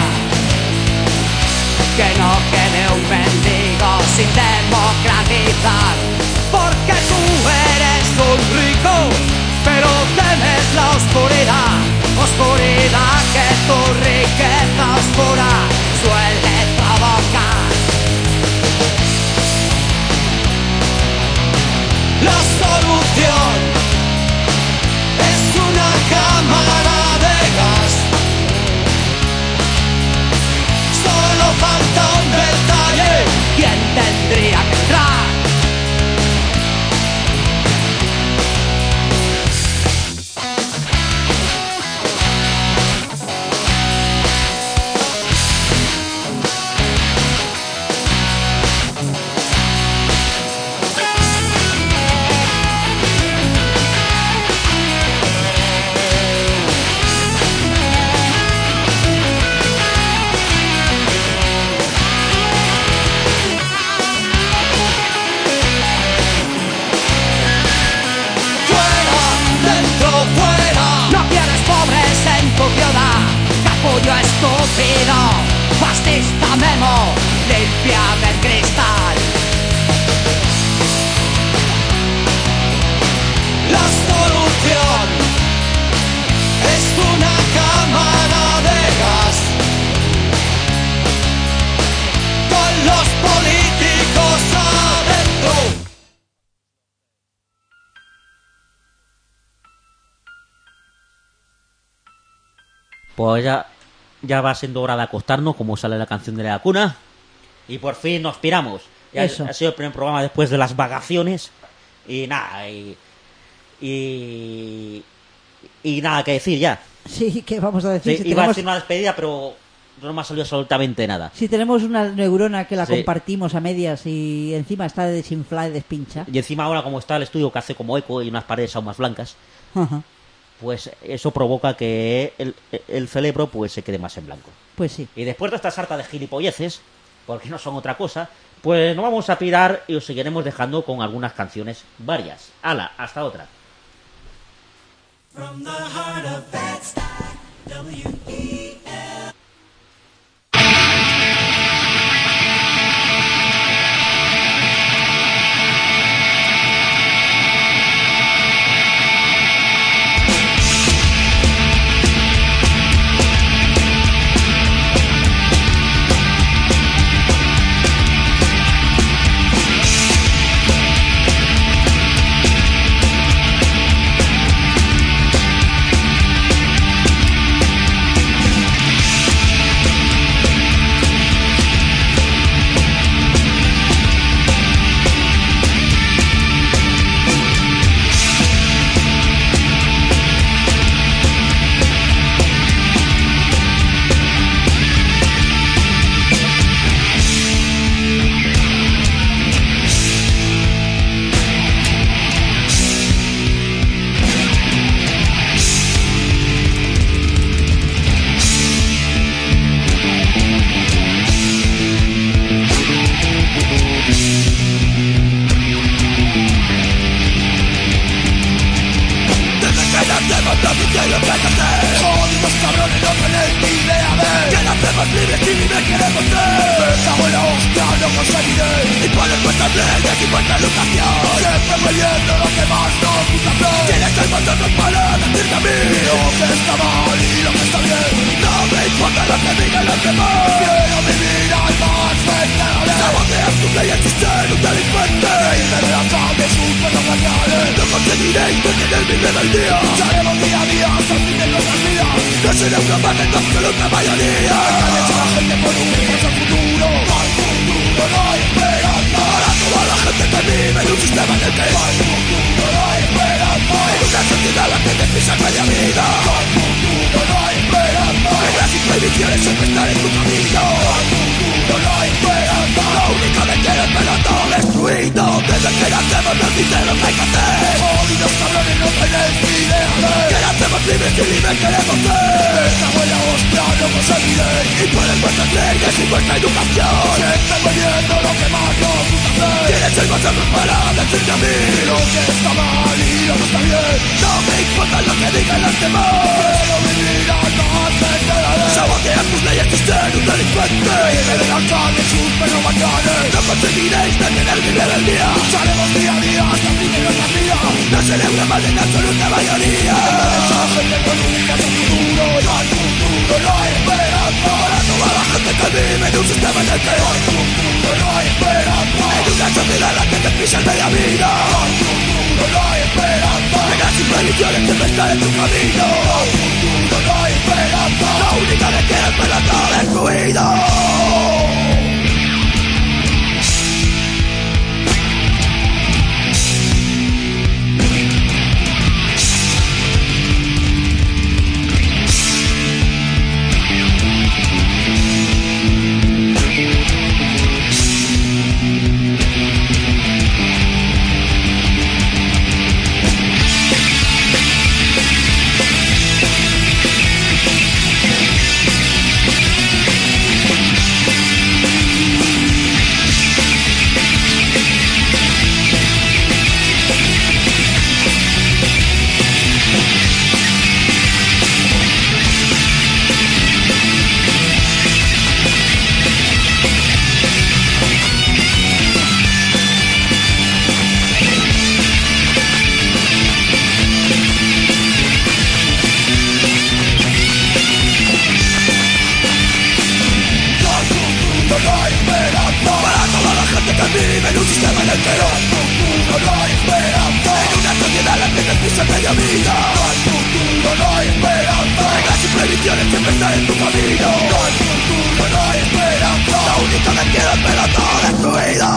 estúpido, fascista Memo, límpiame el cristal. La solución es una cámara de gas con los políticos adentro. Pues ya, ya va siendo hora de acostarnos, como sale la canción de la cuna. Y por fin nos piramos. Ya Eso. ha sido el primer programa después de las vacaciones. Y nada, y... Y, y nada que decir ya. Sí, ¿qué vamos a decir? Sí, si, iba a tenemos, decir una despedida, pero no me ha salido absolutamente nada. si tenemos una neurona que la Sí. compartimos a medias y encima está desinflada y despincha. Y encima ahora, como está el estudio que hace como eco y unas paredes aún más blancas, Ajá. pues eso provoca que el, el cerebro pues se quede más en blanco. Pues sí. Y después de esta sarta de gilipolleces, porque no son otra cosa, pues nos vamos a pirar y os seguiremos dejando con algunas canciones varias. ¡Hala! Hasta otra. From the heart of Bed-Stuy, W E L. se media vida. No hay futuro, no hay esperanza. Reglas y previsiones siempre están en tu camino. No hay futuro, no hay esperanza. La única que quiero es pelota destruida.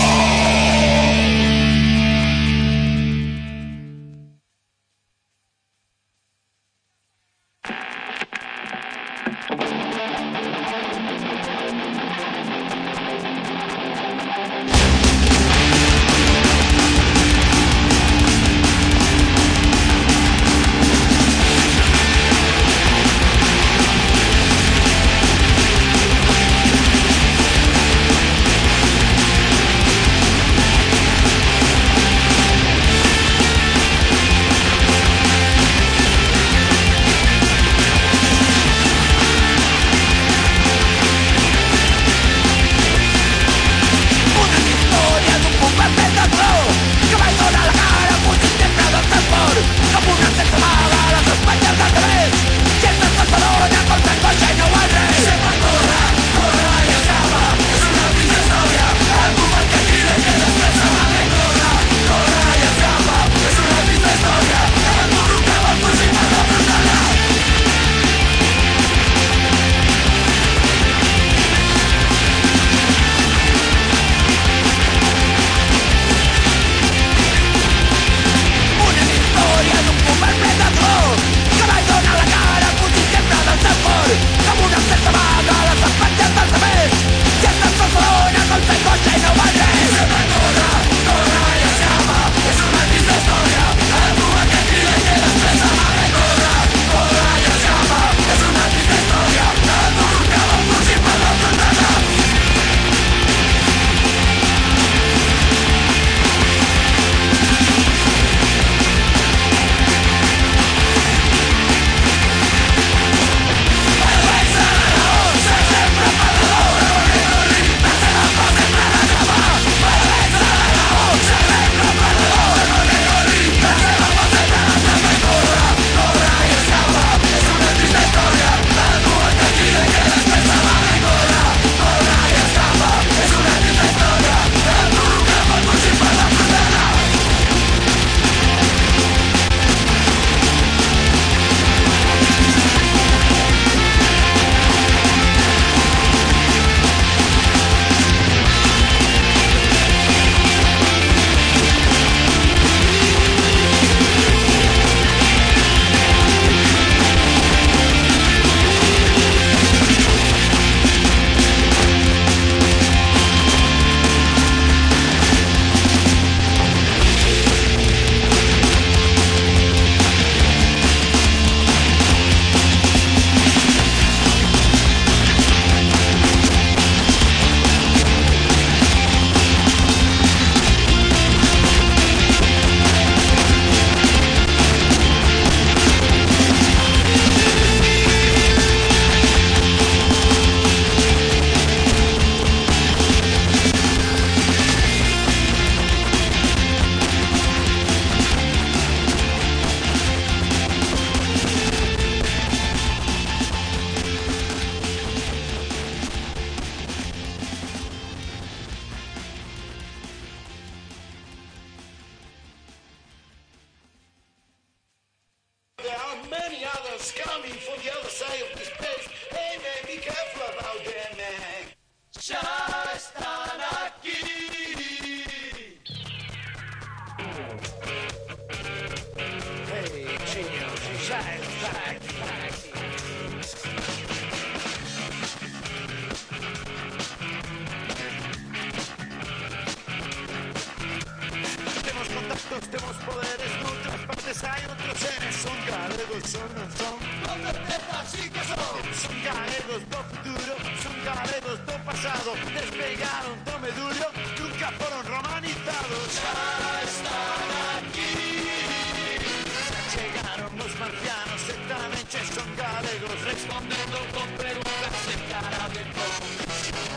Tenemos poderes, en otras partes hay otros seres. Son galegos, son, no son. No certeza, sí que son. Son galegos do futuro, son galegos do pasado. Despegaron do medullo, nunca fueron romanizados. Ya están aquí. Llegaron los marcianos, e tamén che son galegos. Respondendo con preguntas en cara de convicción.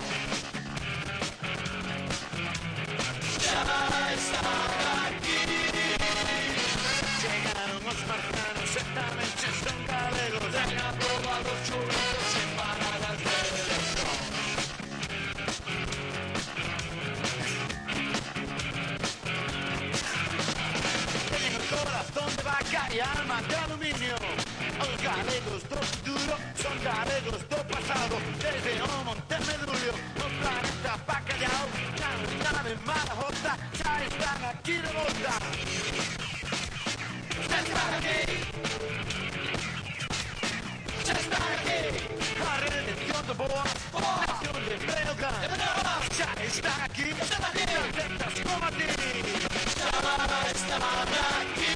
Ya están aquí. Llegaron los marcianos, e tamén che son galegos. Han aprobado churros en paradas de electrón. Tienen el corazón de vaca. y alma de aluminio. Os galegos do futuro son galegos do pasado. Desde o Monte Medullo, o planeta Bacalhau, ya no están en mala jota, ya están aquí de volta. Ya están aquí. Ya están aquí. La redención de Boa, nación de Breogán. Ya están aquí. Atletas como a ti. Ya están aquí.